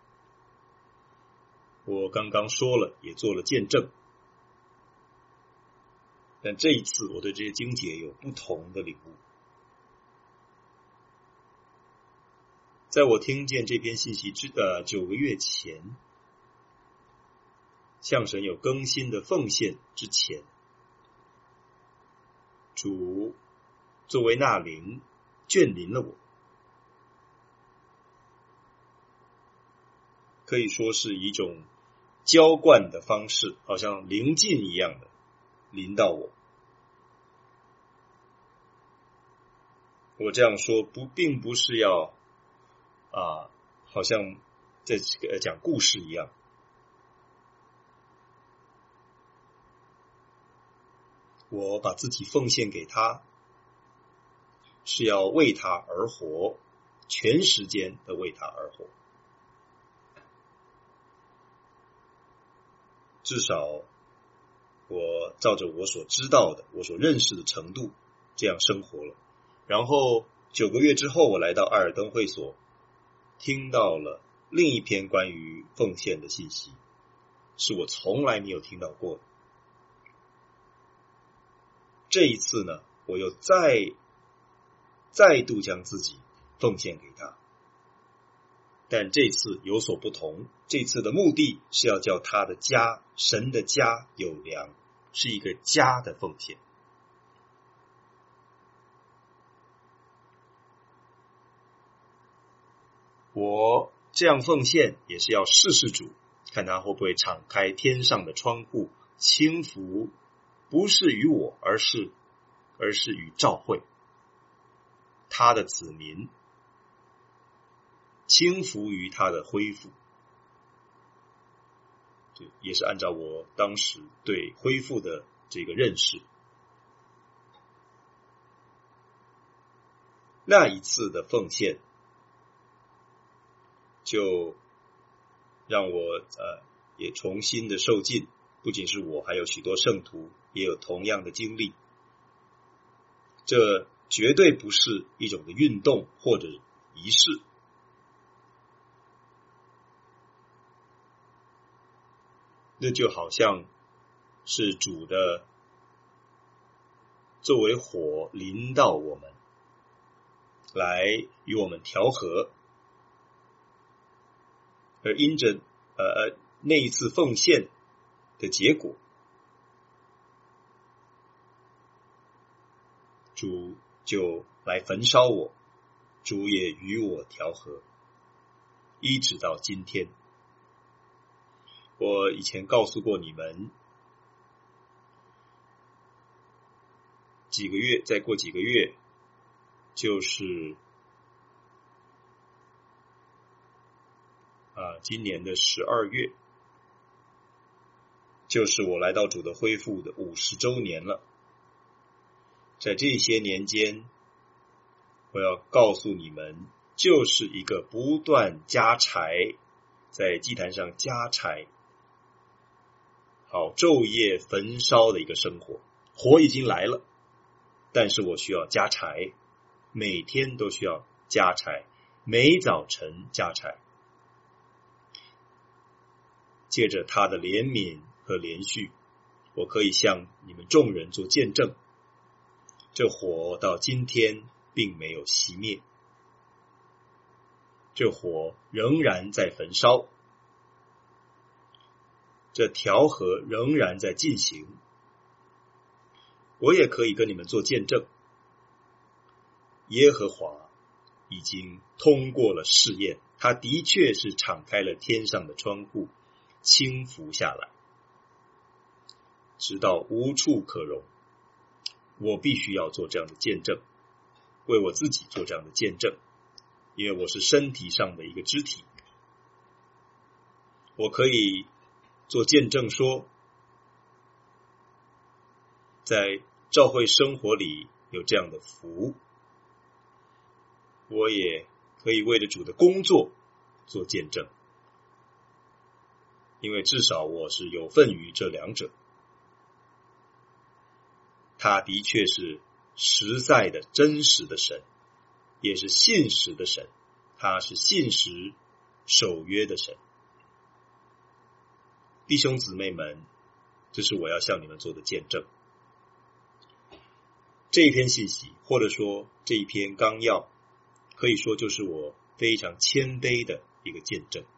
我刚刚说了，也做了见证，但这一次我对这些经节有不同的领悟。在我听见这篇信息之的九个月前，向神有更新的奉献之前，主作为那灵眷临了我，可以说是一种浇灌的方式，好像灵浸一样的临到我。我这样说不并不是要啊，好像在讲故事一样。我把自己奉献给他，是要为他而活，全时间的为他而活。至少我照着我所知道的，我所认识的程度这样生活了。然后九个月之后，我来到艾尔登会所，听到了另一篇关于奉献的信息，是我从来没有听到过的。这一次呢，我又再再度将自己奉献给他。 但这次有所不同，这次的目的是要叫他的家，神的家有粮，是一个家的奉献。我这样奉献也是要试试主，看他会不会敞开天上的窗户，倾福，不是于我，而是而是与召会他的子民，倾福于他的恢复。这也是按照我当时对恢复的这个认识。那一次的奉献就让我呃也重新的受浸，不仅是我，还有许多圣徒也有同样的经历。这绝对不是一种的运动或者仪式，那就好像是主的作为火临到我们，来与我们调和。而因着呃呃那一次奉献的结果，主就来焚烧我，主也与我调和，一直到今天。我以前告诉过你们，几个月再过几个月就是啊，今年的十二月，就是我来到主的恢复的五十周年了。在这些年间，我要告诉你们，就是一个不断加柴，在祭坛上加柴，好昼夜焚烧的一个生活。火已经来了，但是我需要加柴，每天都需要加柴，每早晨加柴。借着他的怜悯和连续，我可以向你们众人做见证，这火到今天并没有熄灭，这火仍然在焚烧，这调和仍然在进行。我也可以跟你们做见证，耶和华已经通过了试验，他的确是敞开了天上的窗户，倾覆下来，直到无处可容。我必须要做这样的见证，为我自己做这样的见证，因为我是身体上的一个肢体。我可以做见证说，在教会生活里有这样的福，我也可以为了主的工作做见证，因为至少我是有份于这两者。他的确是实在的真实的神，也是信实的神，他是信实守约的神。弟兄姊妹们，这是我要向你们做的见证。这一篇信息，或者说这一篇纲要，可以说就是我非常谦卑的一个见证。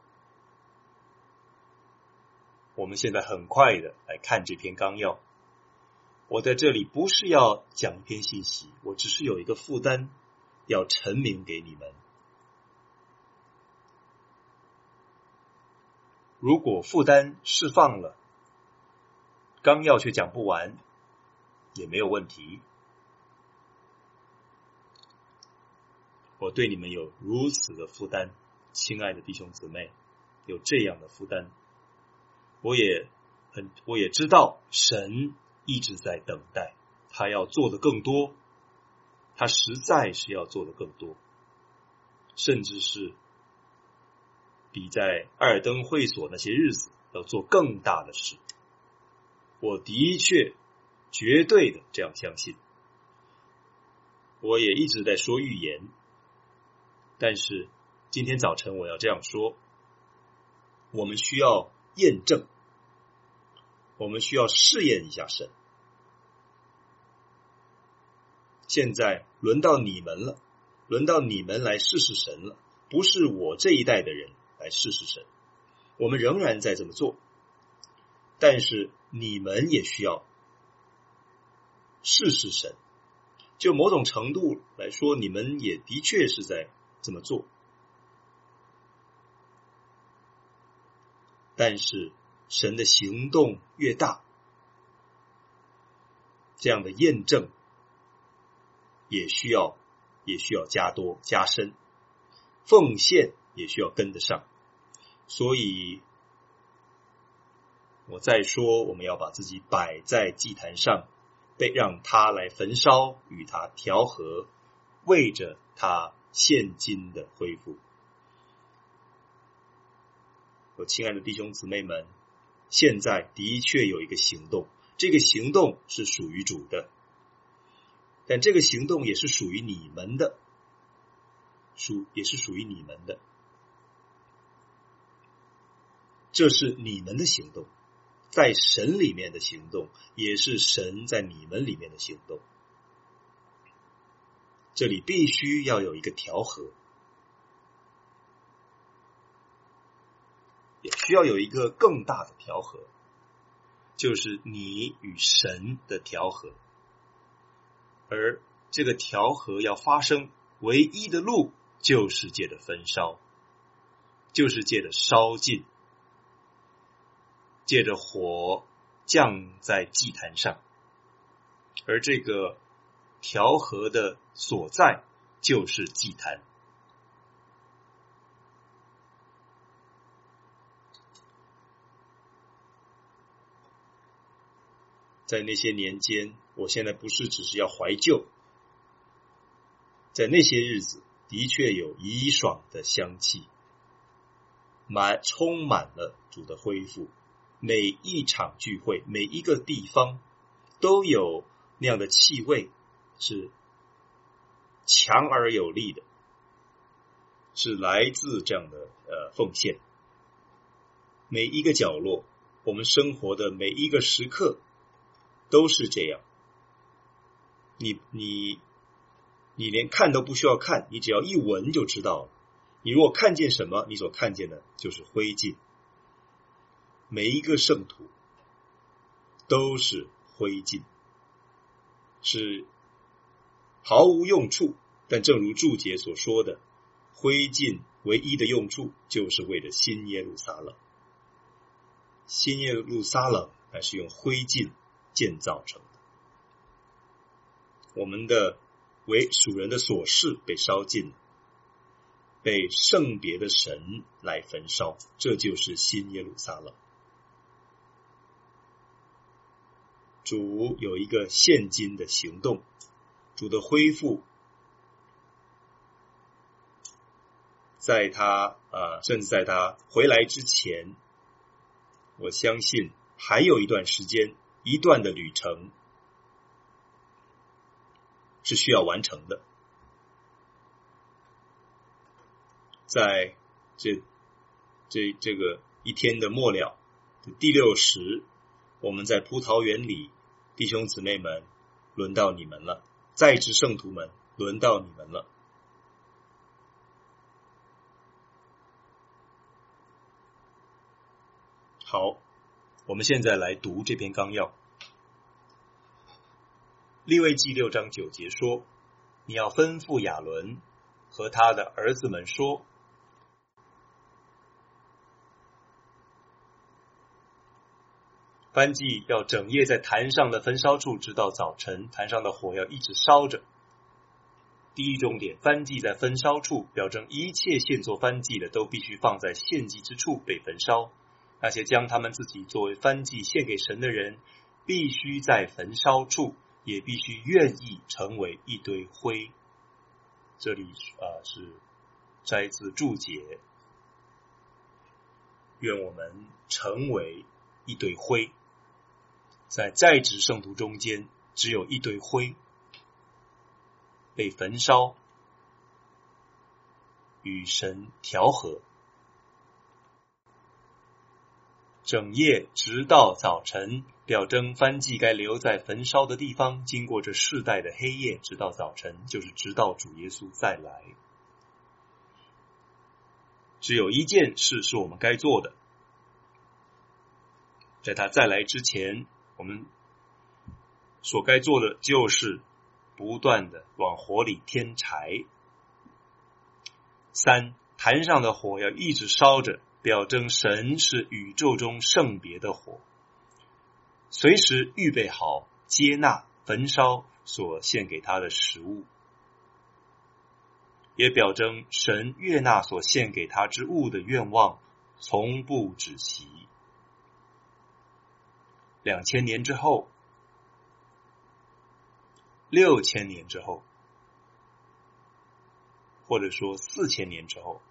我们现在很快的来看这篇纲要。我在这里不是要讲一篇信息，我只是有一个负担要陈明给你们。如果负担释放了，纲要却讲不完，也没有问题。我对你们有如此的负担，亲爱的弟兄姊妹，有这样的负担。我也很，我也知道神一直在等待，他要做的更多，他实在是要做的更多，甚至是比在艾尔登会所那些日子要做更大的事。我的确绝对的这样相信。我也一直在说预言，但是今天早晨我要这样说，我们需要验证，我们需要试验一下神。现在轮到你们了，轮到你们来试试神了， 不是我这一代的人来试试神，我们仍然在这么做，但是你们也需要试试神。就某种程度来说，你们也的确是在这么做，但是神的行动越大，这样的验证也需要也需要加多加深，奉献也需要跟得上。所以我再说，我们要把自己摆在祭坛上，被让他来焚烧，与他调和，为着他现今的恢复。我亲爱的弟兄姊妹们，现在的确有一个行动，这个行动是属于主的，但这个行动也是属于你们的，属也是属于你们的，这是你们的行动，在神里面的行动，也是神在你们里面的行动。这里必须要有一个调和，也需要有一个更大的调和，就是你与神的调和。而这个调和要发生，唯一的路就是借着焚烧，就是借着烧尽，借着火降在祭坛上，而这个调和的所在就是祭坛。在那些年间，我现在不是只是要怀旧，在那些日子的确有怡爽的香气，满充满了主的恢复，每一场聚会，每一个地方都有那样的气味，是强而有力的，是来自这样的呃奉献。每一个角落，我们生活的每一个时刻都是这样。你你你连看都不需要看，你只要一闻就知道了。你如果看见什么，你所看见的就是灰烬。每一个圣徒都是灰烬，是毫无用处，但正如注解所说的，灰烬唯一的用处就是为了新耶路撒冷。新耶路撒冷乃是用灰烬建造成的，我们的为属人的琐事被烧尽了，被圣别的神来焚烧，这就是新耶路撒冷。主有一个现今的行动，主的恢复，在他呃，甚至在他回来之前，我相信还有一段时间，一段的旅程是需要完成的。在这这这个一天的末了的第六时，我们在葡萄园里，弟兄姊妹们，轮到你们了，在职圣徒们，轮到你们了。好，我们现在来读这篇纲要。利未记六章九节说，你要吩咐亚伦和他的儿子们说，燔祭要整夜在坛上的焚烧处直到早晨，坛上的火要一直烧着。第一重点，燔祭在焚烧处，表征一切献作燔祭的都必须放在献祭之处被焚烧。那些将他们自己作为燔祭献给神的人，必须在焚烧处，也必须愿意成为一堆灰。这里、呃、是摘自注解，愿我们成为一堆灰。在在职圣徒中间，只有一堆灰被焚烧，与神调和，整夜直到早晨，表征燔祭该留在焚烧的地方，经过这世代的黑夜，直到早晨，就是直到主耶稣再来。 只有一件事是我们该做的，在他再来之前，我们所该做的就是不断的往火里添柴。三，坛上的火要一直烧着，表征神是宇宙中圣别的火，随时预备好接纳焚烧所献给他的食物，也表征神悦纳所献给他之物的愿望从不止息。两千年之后，六千年之后，或者说四千年之后，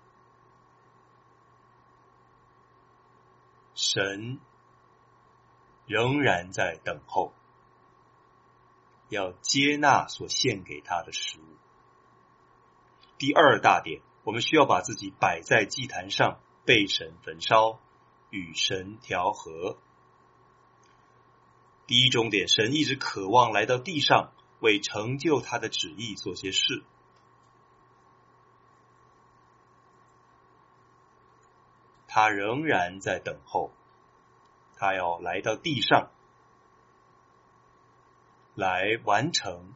神仍然在等候，要接纳所献给他的食物。第二大点，我们需要把自己摆在祭坛上，被神焚烧，与神调和。第一重点，神一直渴望来到地上，为成就他的旨意做些事。他仍然在等候，他要来到地上，来完成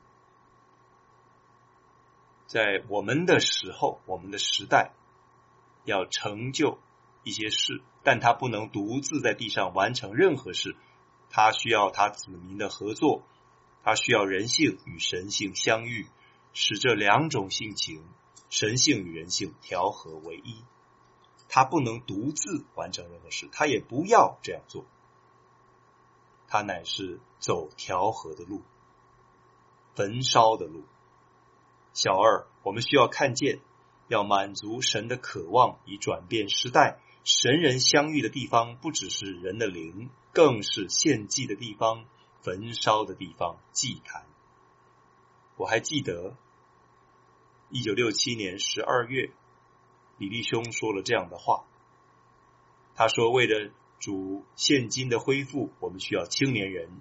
在我们的时候，我们的时代要成就一些事，但他不能独自在地上完成任何事，他需要他子民的合作，他需要人性与神性相遇，使这两种性情，神性与人性调和为一。他不能独自完成任何事，他也不要这样做，他乃是走调和的路，焚烧的路。小二，我们需要看见，要满足神的渴望，以转变时代。神人相遇的地方不只是人的灵，更是献祭的地方，焚烧的地方，祭坛。我还记得一九六七年十二月，李立兄说了这样的话，他说，为了主现今的恢复，我们需要青年人。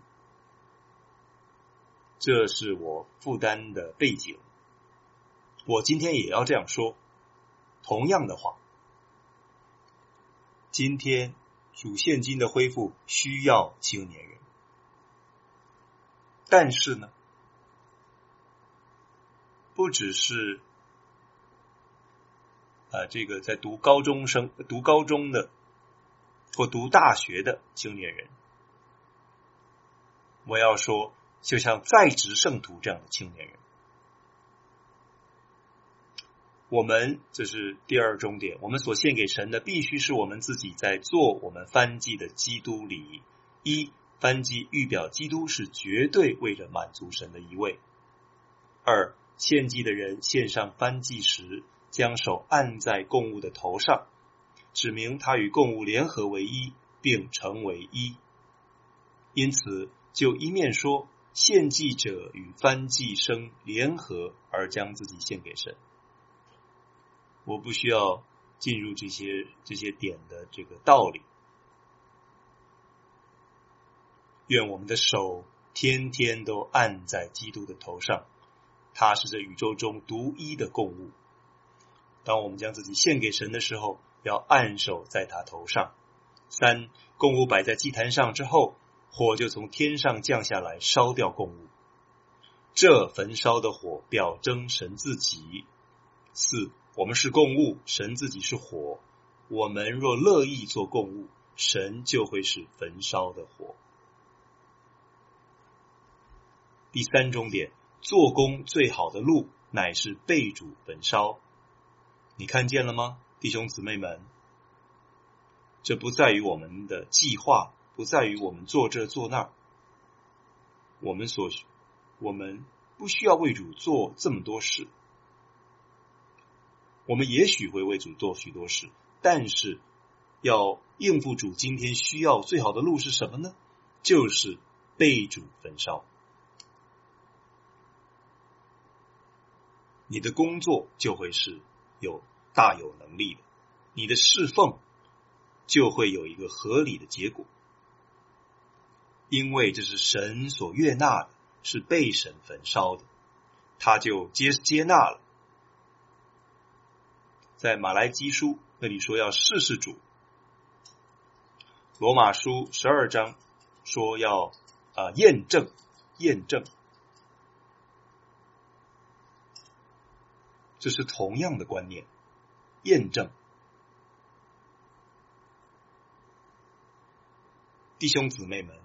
这是我负担的背景，我今天也要这样说同样的话。今天主现今的恢复需要青年人，但是呢，不只是啊，这个在读高中生、读高中的或读大学的青年人，我要说，就像在职圣徒这样的青年人，我们这是第二重点，我们所献给神的必须是我们自己在做我们燔祭的基督里。一，燔祭预表基督是绝对为了满足神的一位。二，献祭的人献上燔祭时，将手按在供物的头上，指明他与供物联合为一，并成为一。因此，就一面说，献祭者与燔祭生联合而将自己献给神。我不需要进入这些这些点的这个道理。愿我们的手天天都按在基督的头上，他是这宇宙中独一的供物。当我们将自己献给神的时候，要按手在他头上。三，供物摆在祭坛上之后，火就从天上降下来，烧掉供物。这焚烧的火表征神自己。四，我们是供物，神自己是火，我们若乐意做供物，神就会是焚烧的火。第三重点，做工最好的路乃是被主焚烧。你看见了吗，弟兄姊妹们？这不在于我们的计划，不在于我们做这做那，我们所我们不需要为主做这么多事。我们也许会为主做许多事，但是要应付主今天需要最好的路是什么呢？就是被主焚烧。你的工作就会是有大有能力的，你的侍奉就会有一个合理的结果，因为这是神所悦纳的，是被神焚烧的，他就接接纳了。在马来基书那里说要试试主。罗马书十二章说要啊、呃、验证验证，这是同样的观念，验证。弟兄姊妹们，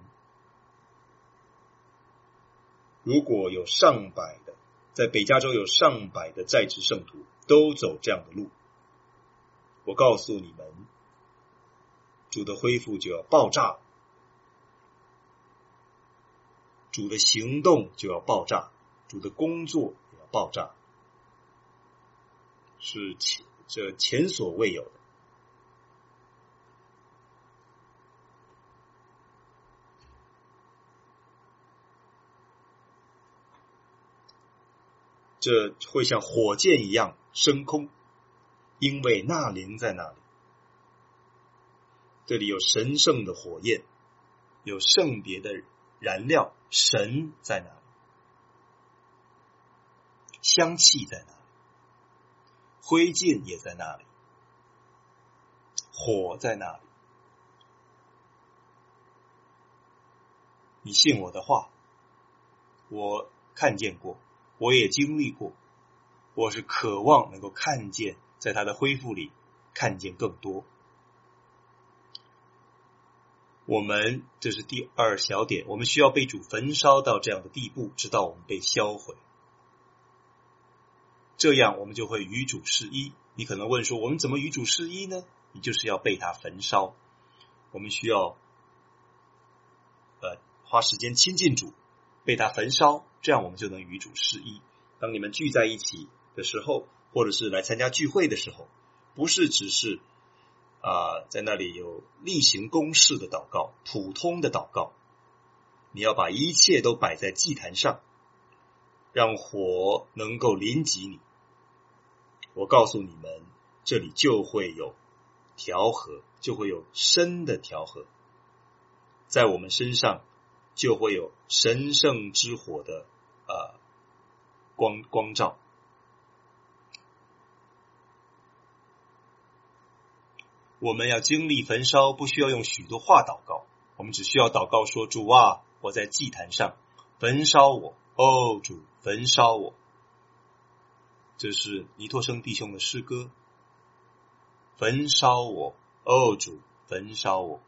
如果有上百的，在北加州有上百的在职圣徒都走这样的路，我告诉你们，主的恢复就要爆炸，主的行动就要爆炸，主的工作也要爆炸，是前这前所未有的。这会像火箭一样升空，因为那灵在那里。这里有神圣的火焰，有圣别的燃料，神在那里，香气在那里，灰烬也在那里，火在那里。你信我的话，我看见过，我也经历过，我是渴望能够看见，在他的恢复里看见更多。我们这是第二小点，我们需要被主焚烧到这样的地步，直到我们被销毁，这样我们就会与主是一。你可能问说，我们怎么与主是一呢？你就是要被他焚烧，我们需要呃花时间亲近主，被他焚烧，这样我们就能与主是一。当你们聚在一起的时候，或者是来参加聚会的时候，不是只是啊、呃，在那里有例行公事的祷告，普通的祷告，你要把一切都摆在祭坛上，让火能够临及你。我告诉你们，这里就会有调和，就会有深的调和，在我们身上就会有神圣之火的呃光光照。我们要经历焚烧，不需要用许多话祷告，我们只需要祷告说，主啊，我在祭坛上焚烧我，哦主，焚烧我。这是尼托生弟兄的诗歌，焚烧我，哦主，焚烧我。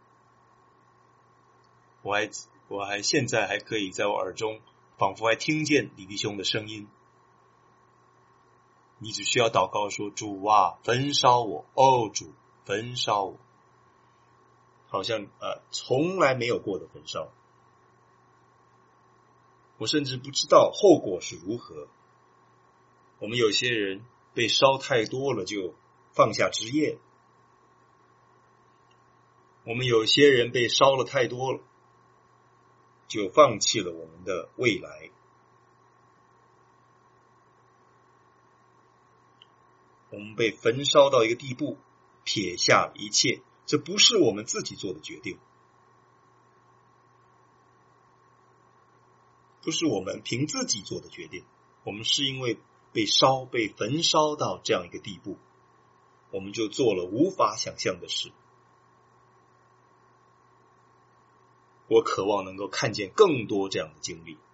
我还我还现在还可以在我耳中仿佛还听见李弟兄的声音。你只需要祷告说，主啊，焚烧我，哦主，焚烧我，好像呃从来没有过的焚烧。我甚至不知道后果是如何。我们有些人被烧太多了，就放下职业；我们有些人被烧了太多了，就放弃了我们的未来。我们被焚烧到一个地步，撇下一切，这不是我们自己做的决定，不是我们凭自己做的决定，我们是因为被烧被焚烧到这样一个地步，我们就做了无法想象的事。我渴望能够看见更多这样的经历。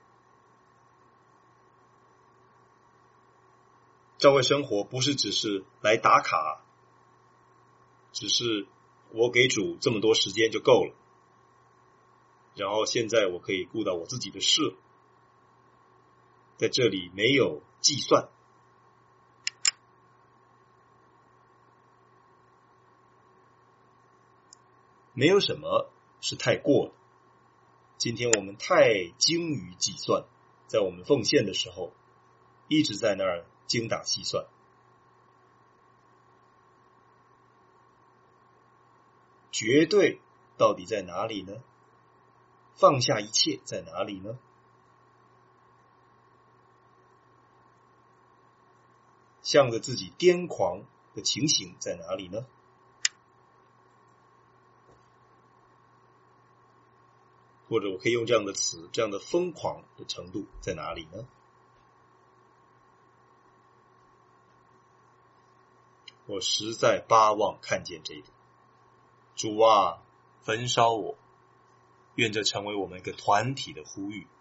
教会生活不是只是来打卡，只是我给主这么多时间就够了，然后现在我可以顾到我自己的事，在这里没有计算。没有什么是太过的。今天我们太精于计算，在我们奉献的时候一直在那儿精打细算。绝对到底在哪里呢？放下一切在哪里呢？向着自己癫狂的情形在哪里呢？或者我可以用这样的词，这样的疯狂的程度在哪里呢？ 我实在巴望看见这一点。主啊，焚烧我，愿这成为我们一个团体的呼吁。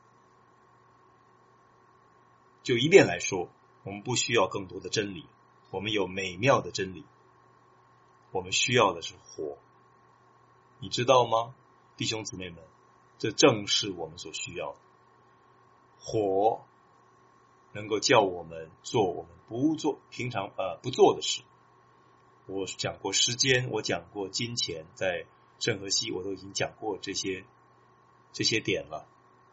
就一遍来说，我们不需要更多的真理，我们有美妙的真理，我们需要的是火。你知道吗，弟兄姊妹们，这正是我们所需要的。火能够叫我们做我们不做平常呃不做的事。我讲过时间，我讲过金钱，在圣荷西我都已经讲过这些这些点了。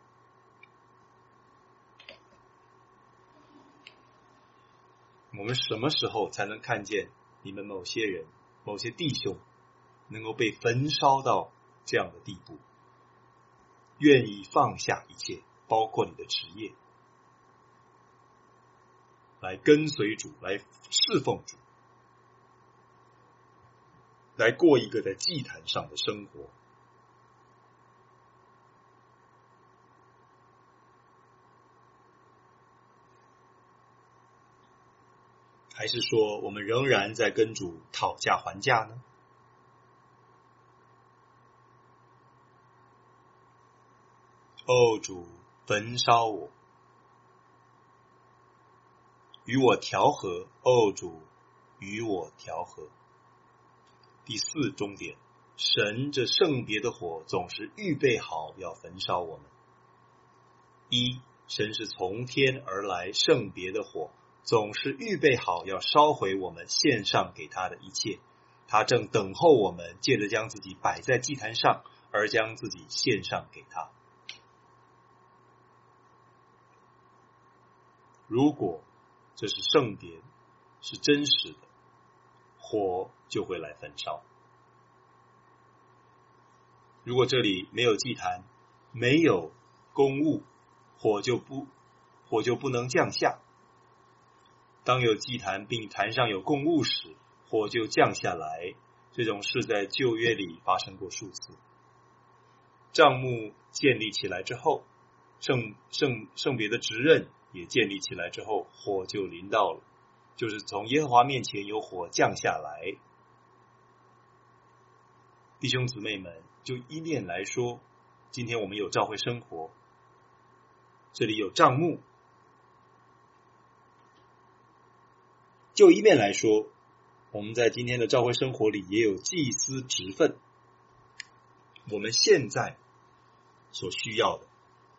我们什么时候才能看见你们某些人某些弟兄能够被焚烧到这样的地步，愿意放下一切，包括你的职业，来跟随主，来侍奉主，来过一个在祭坛上的生活。还是说我们仍然在跟主讨价还价呢？哦，主，焚烧我，与我调和。哦，主，与我调和。第四终点，神这圣别的火总是预备好要焚烧我们。一，神是从天而来圣别的火，总是预备好要烧毁我们献上给他的一切，他正等候我们借着将自己摆在祭坛上而将自己献上给他。如果这是圣别，是真实的，火就会来焚烧。如果这里没有祭坛，没有供物，火就不火就不能降下。当有祭坛并坛上有供物时，火就降下来。这种事在旧约里发生过数次。帐幕建立起来之后，圣圣圣别的职任也建立起来之后，火就临到了，就是从耶和华面前有火降下来。弟兄姊妹们，就一面来说，今天我们有教会生活，这里有帐幕，就一面来说，我们在今天的教会生活里也有祭司职分。我们现在所需要的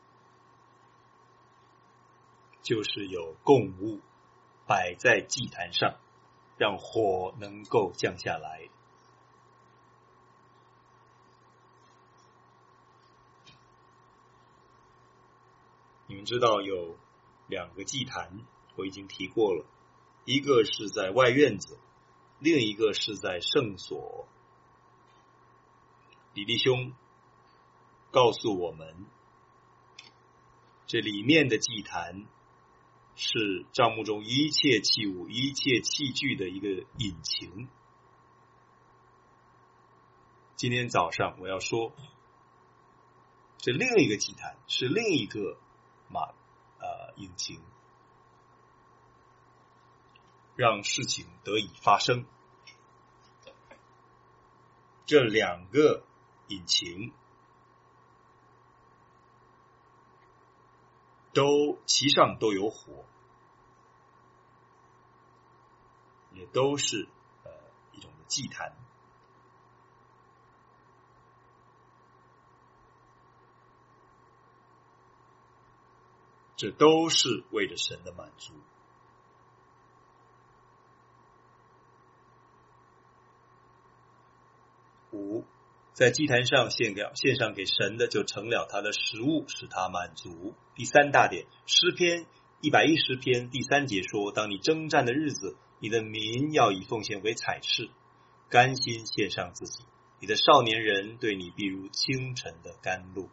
就是有供物摆在祭坛上，让火能够降下来。你们知道有两个祭坛，我已经提过了，一个是在外院子，另一个是在圣所。李弟兄告诉我们，这里面的祭坛是帐幕中一切器物、一切器具的一个引擎。今天早上我要说，这另一个祭坛是另一个马呃引擎，让事情得以发生。这两个引擎都其上都有火，也都是呃一种祭坛。这都是为着神的满足。五，在祭坛上献给献上给神的，就成了他的食物，使他满足。第三大点，诗篇一百一十篇第三节说，当你征战的日子，你的民要以奉献为彩饰，甘心献上自己，你的少年人对你必如清晨的甘露。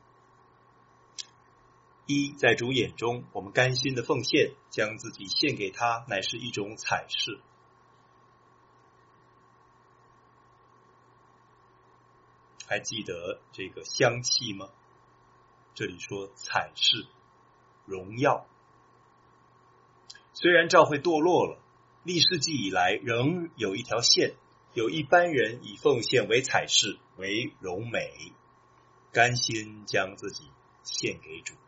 一，在主眼中，我们甘心的奉献，将自己献给他，乃是一种彩饰。还记得这个香气吗？这里说彩饰、荣耀。虽然教会堕落了， 历世纪以来仍有一条线，有一般人以奉献为彩饰，为荣美，甘心将自己献给主。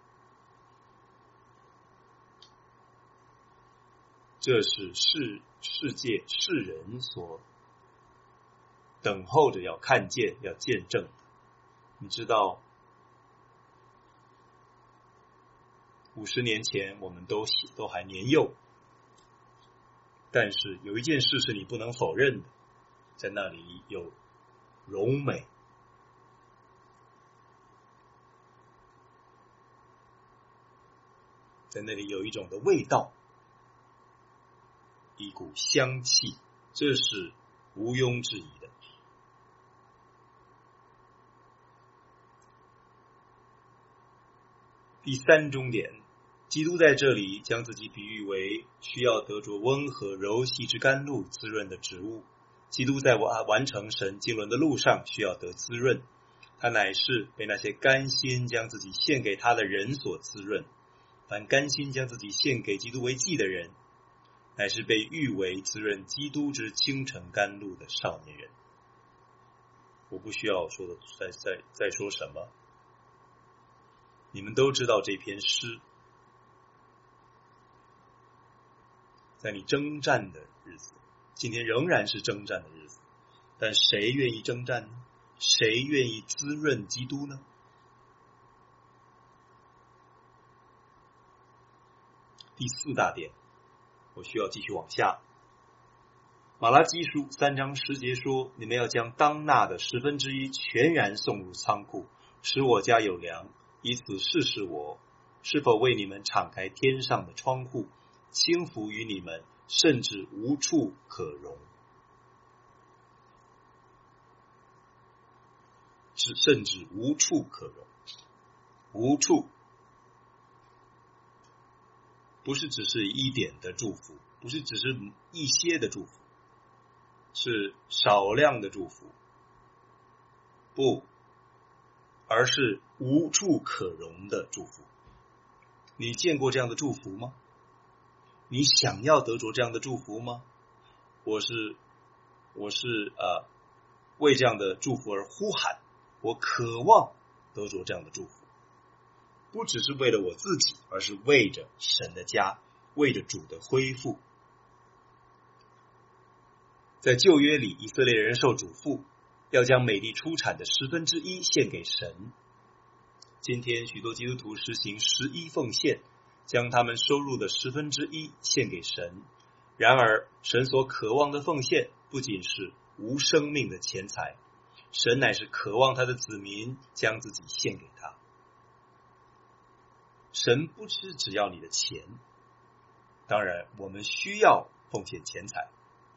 这是世世界世人所等候着要看见要见证的。你知道五十年前我们都都还年幼，但是有一件事是你不能否认的，在那里有荣美，在那里有一种的味道，一股香气，这是毋庸置疑的。第三重点，基督在这里将自己比喻为需要得着温和柔细之甘露滋润的植物。基督在完成神经纶的路上需要得滋润，他乃是被那些甘心将自己献给他的人所滋润。凡甘心将自己献给基督为祭的人，乃是被誉为滋润基督之清晨甘露的少年人。我不需要说的再再再说什么，你们都知道这篇诗。在你征战的日子，今天仍然是征战的日子，但谁愿意征战呢？谁愿意滋润基督呢？第四大点，我需要继续往下。马拉基书三章十节说，你们要将当纳的十分之一全然送入仓库，使我家有粮，以此试试我是否为你们敞开天上的窗户，倾福于你们，甚至无处可容。是甚至无处可容。无处不是只是一点的祝福，不是只是一些的祝福，是少量的祝福，不，而是无处可容的祝福。你见过这样的祝福吗？你想要得着这样的祝福吗？我是我是呃为这样的祝福而呼喊，我渴望得着这样的祝福，不只是为了我自己，而是为着神的家，为着主的恢复。在旧约里，以色列人受嘱咐要将美地出产的十分之一献给神。今天许多基督徒实行十一奉献，将他们收入的十分之一献给神。然而神所渴望的奉献不仅是无生命的钱财，神乃是渴望他的子民将自己献给他。神不是只要你的钱，当然我们需要奉献钱财，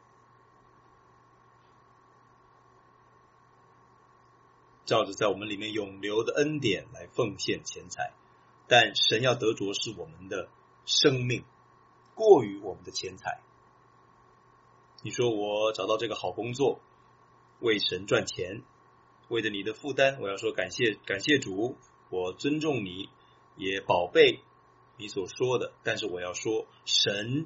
照着在我们里面永留的恩典来奉献钱财，但神要得着是我们的生命，过于我们的钱财。你说我找到这个好工作，为神赚钱，为着你的负担，我要说感谢感谢主，我尊重你，也宝贝你所说的，但是我要说，神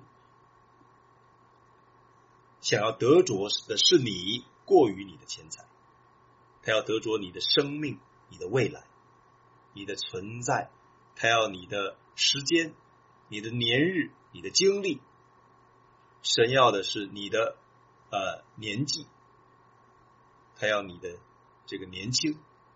想要得着的是你过于你的钱财，他要得着你的生命，你的未来，你的存在，他要你的时间，你的年日，你的精力。神要的是你的呃年纪，他要你的这个年轻，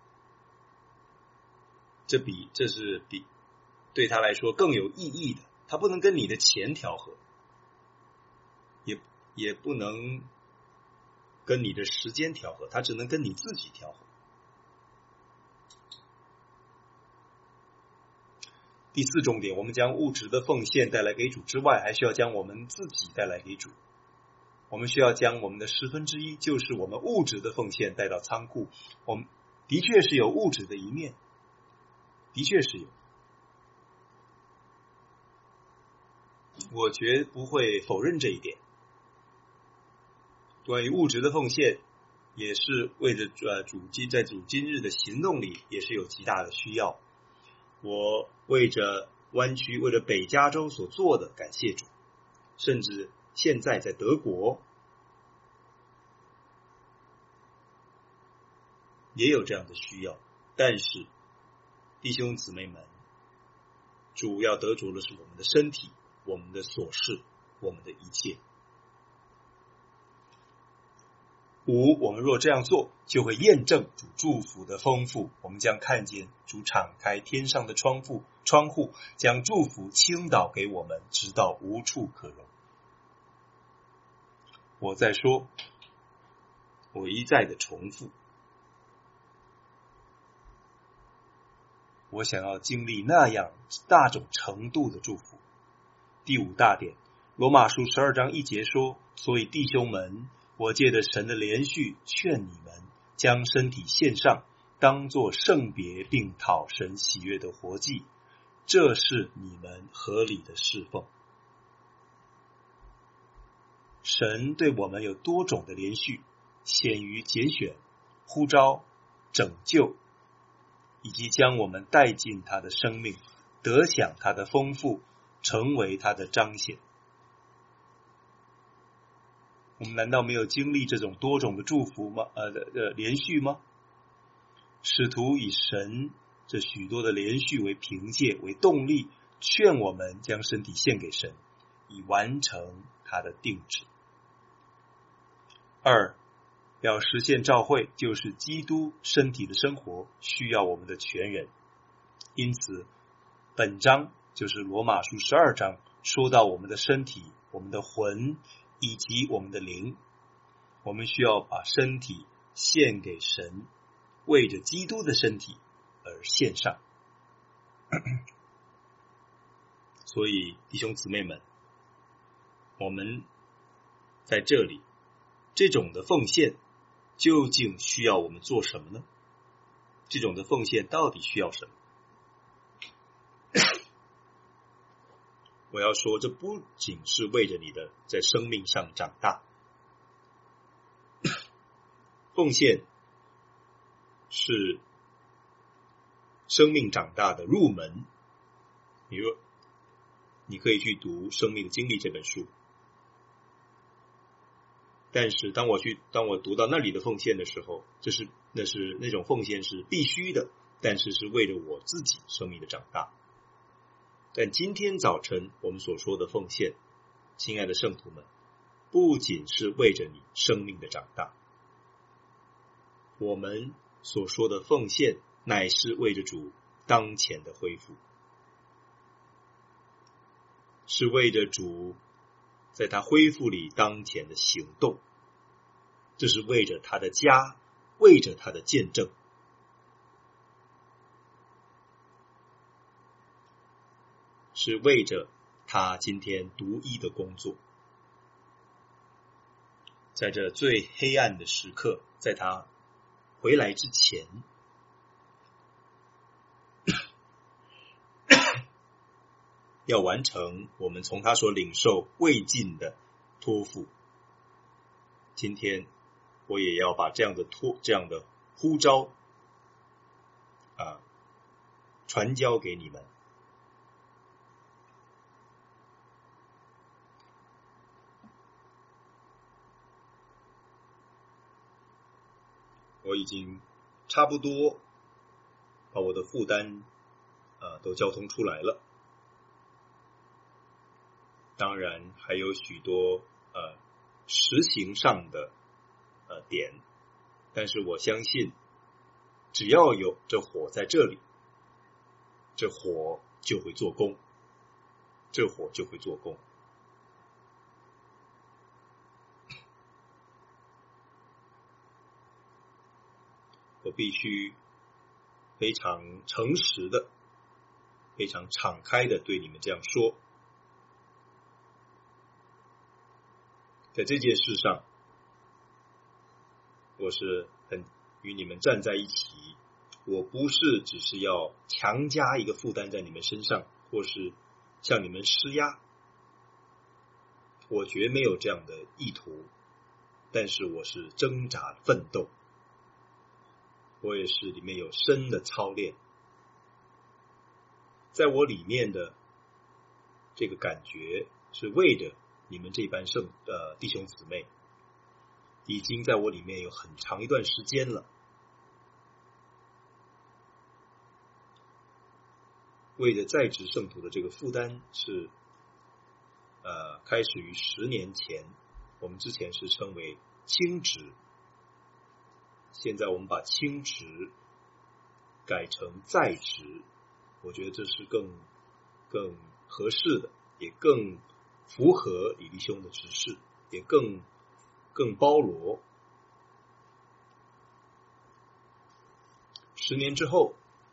这比这是比对他来说更有意义的。他不能跟你的钱调和，也也不能跟你的时间调和，他只能跟你自己调和。第四重点，我们将物质的奉献带来给主之外，还需要将我们自己带来给主。我们需要将我们的十分之一，就是我们物质的奉献带到仓库。我们的确是有物质的一面，的确是有，我绝不会否认这一点。关于物质的奉献，也是为了呃主今在主今日的行动里也是有极大的需要。我为着湾区，为了北加州所做的感谢主，甚至现在在德国也有这样的需要，但是弟兄姊妹们，主要得着的是我们的身体，我们的所事，我们的一切。五，我们若这样做，就会验证主祝福的丰富。我们将看见主敞开天上的窗户，窗户将祝福倾倒给我们，直到无处可容。我在说，我一再的重复，我想要经历那样大种程度的祝福。第五大点，罗马书十二章一节说，所以弟兄们，我借着神的连续劝你们，将身体献上，当作圣别并讨神喜悦的活祭，这是你们合理的侍奉。神对我们有多种的连续，显于拣选、呼召、拯救，以及将我们带进他的生命，得享他的丰富，成为他的彰显。我们难道没有经历这种多种的祝福吗？呃呃，连续吗？使徒以神这许多的连续为凭借、为动力，劝我们将身体献给神，以完成他的定旨。二，要实现召会，就是基督身体的生活，需要我们的全人。因此，本章就是罗马书十二章，说到我们的身体、我们的魂以及我们的灵，我们需要把身体献给神，为着基督的身体而献上。所以弟兄姊妹们，我们在这里这种的奉献究竟需要我们做什么呢？这种的奉献到底需要什么？我要说，这不仅是为着你的在生命上长大，奉献是生命长大的入门。比如你可以去读《生命经历》这本书，但是当我去当我读到那里的奉献的时候，这是那是那种奉献是必须的，但是是为了我自己生命的长大。但今天早晨我们所说的奉献，亲爱的圣徒们，不仅是为着你生命的长大，我们所说的奉献乃是为着主当前的恢复，是为着主在他恢复里当前的行动，这是为着他的家，为着他的见证，是为着他今天独一的工作。在这最黑暗的时刻，在他回来之前，要完成我们从他所领受未尽的托付。今天我也要把这样的托这样的呼召啊传交给你们。我已经差不多把我的负担啊都交通出来了，当然还有许多呃实行上的呃点，但是我相信只要有这火在这里，这火就会做工，这火就会做工。我必须非常诚实的、非常敞开的对你们这样说，在这件事上，我是很与你们站在一起，我不是只是要强加一个负担在你们身上，或是向你们施压，我绝没有这样的意图，但是我是挣扎奋斗，我也是里面有深的操练，在我里面的这个感觉是为着你们这班圣呃弟兄姊妹，已经在我里面有很长一段时间了。为着在职圣徒的这个负担是呃开始于十年前，我们之前是称为清职，现在我们把清职改成在职，我觉得这是更更合适的，也更符合李弟兄的指示，也更更包罗。十年之后，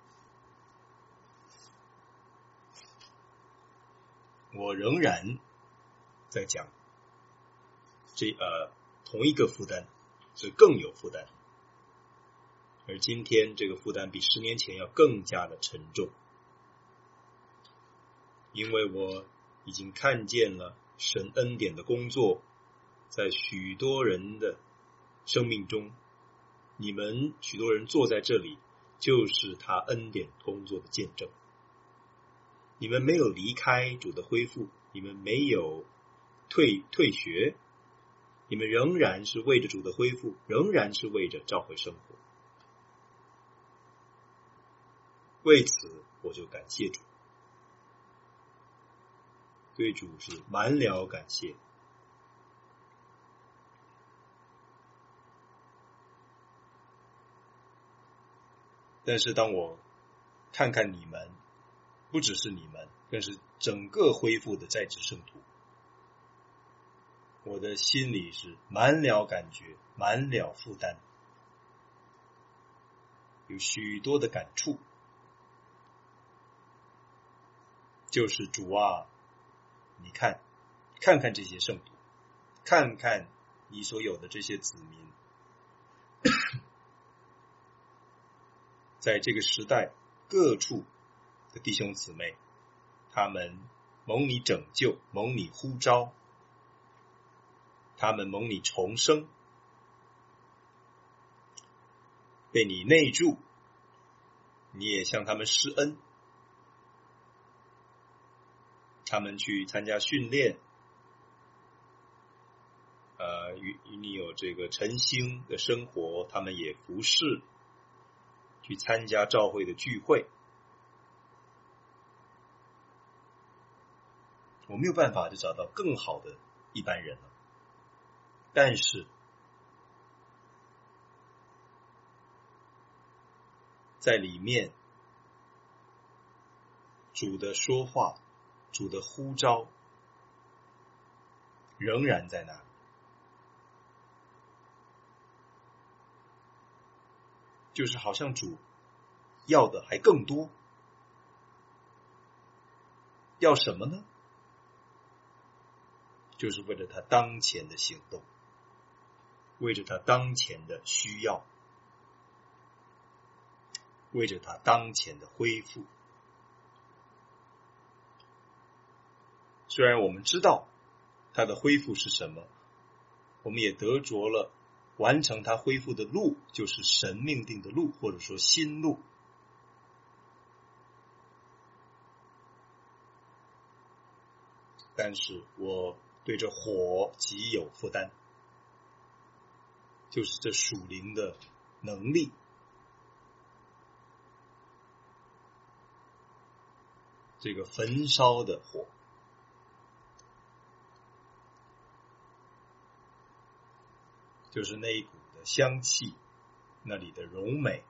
我仍然在讲这呃同一个负担，是更有负担，而今天这个负担比十年前要更加的沉重，因为我已经看见了神恩典的工作在许多人的生命中，你们许多人坐在这里就是他恩典工作的见证。你们没有离开主的恢复，你们没有退退学，你们仍然是为着主的恢复，仍然是为着召会生活。为此我就感谢主，对主是满了感谢。但是当我看看你们，不只是你们，更是整个恢复的在职圣徒，我的心里是满了感觉，满了负担，有许多的感触，就是主啊，你看看看这些圣徒，看看你所有的这些子民，在这个时代各处的弟兄姊妹，他们蒙你拯救，蒙你呼召，他们蒙你重生，被你内住，你也向他们施恩，他们去参加训练，呃，与与你有这个晨星的生活，他们也服侍，去参加召会的聚会。我没有办法就找到更好的一般人了，但是在里面主的说话，主的呼召仍然在那里，就是好像主要的还更多。要什么呢？就是为了他当前的行动，为着他当前的需要，为着他当前的恢复。虽然我们知道他的恢复是什么，我们也得着了完成他恢复的路，就是神命定的路，或者说新路。但是我对这火极有负担，就是这属灵的能力，这个焚烧的火，就是那一股的香气，那里的柔美。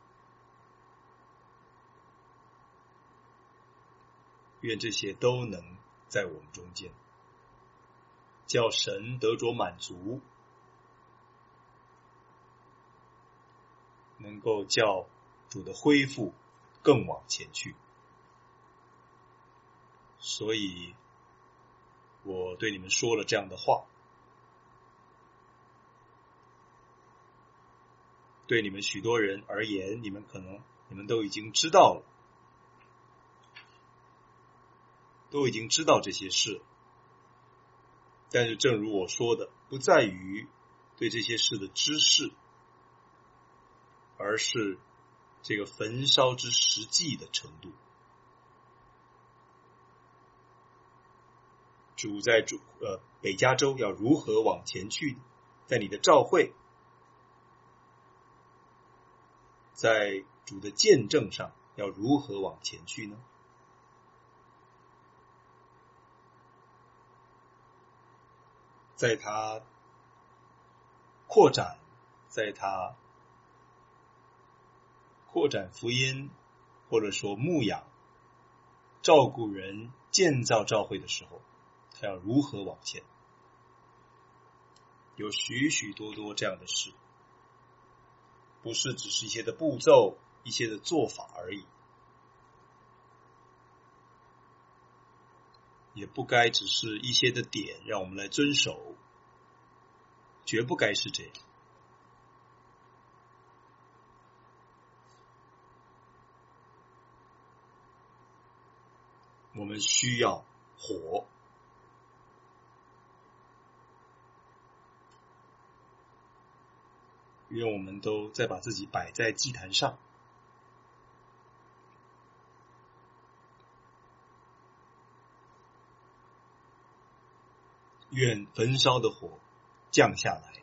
愿这些都能在我们中间，叫神得着满足，能够叫主的恢复更往前去。所以我对你们说了这样的话，对你们许多人而言，你们可能你们都已经知道了，都已经知道这些事。但是正如我说的，不在于对这些事的知识，而是这个焚烧之实际的程度。 主在主呃北加州要如何往前去，在你的召会，在主的见证上要如何往前去呢？在他扩展，在他扩展福音，或者说牧养、照顾人、建造教会的时候，他要如何往前？有许许多多这样的事，不是只是一些的步骤、一些的做法而已，也不该只是一些的点让我们来遵守，绝不该是这样。我们需要火，愿我们都再把自己摆在祭坛上，愿焚烧的火降下来，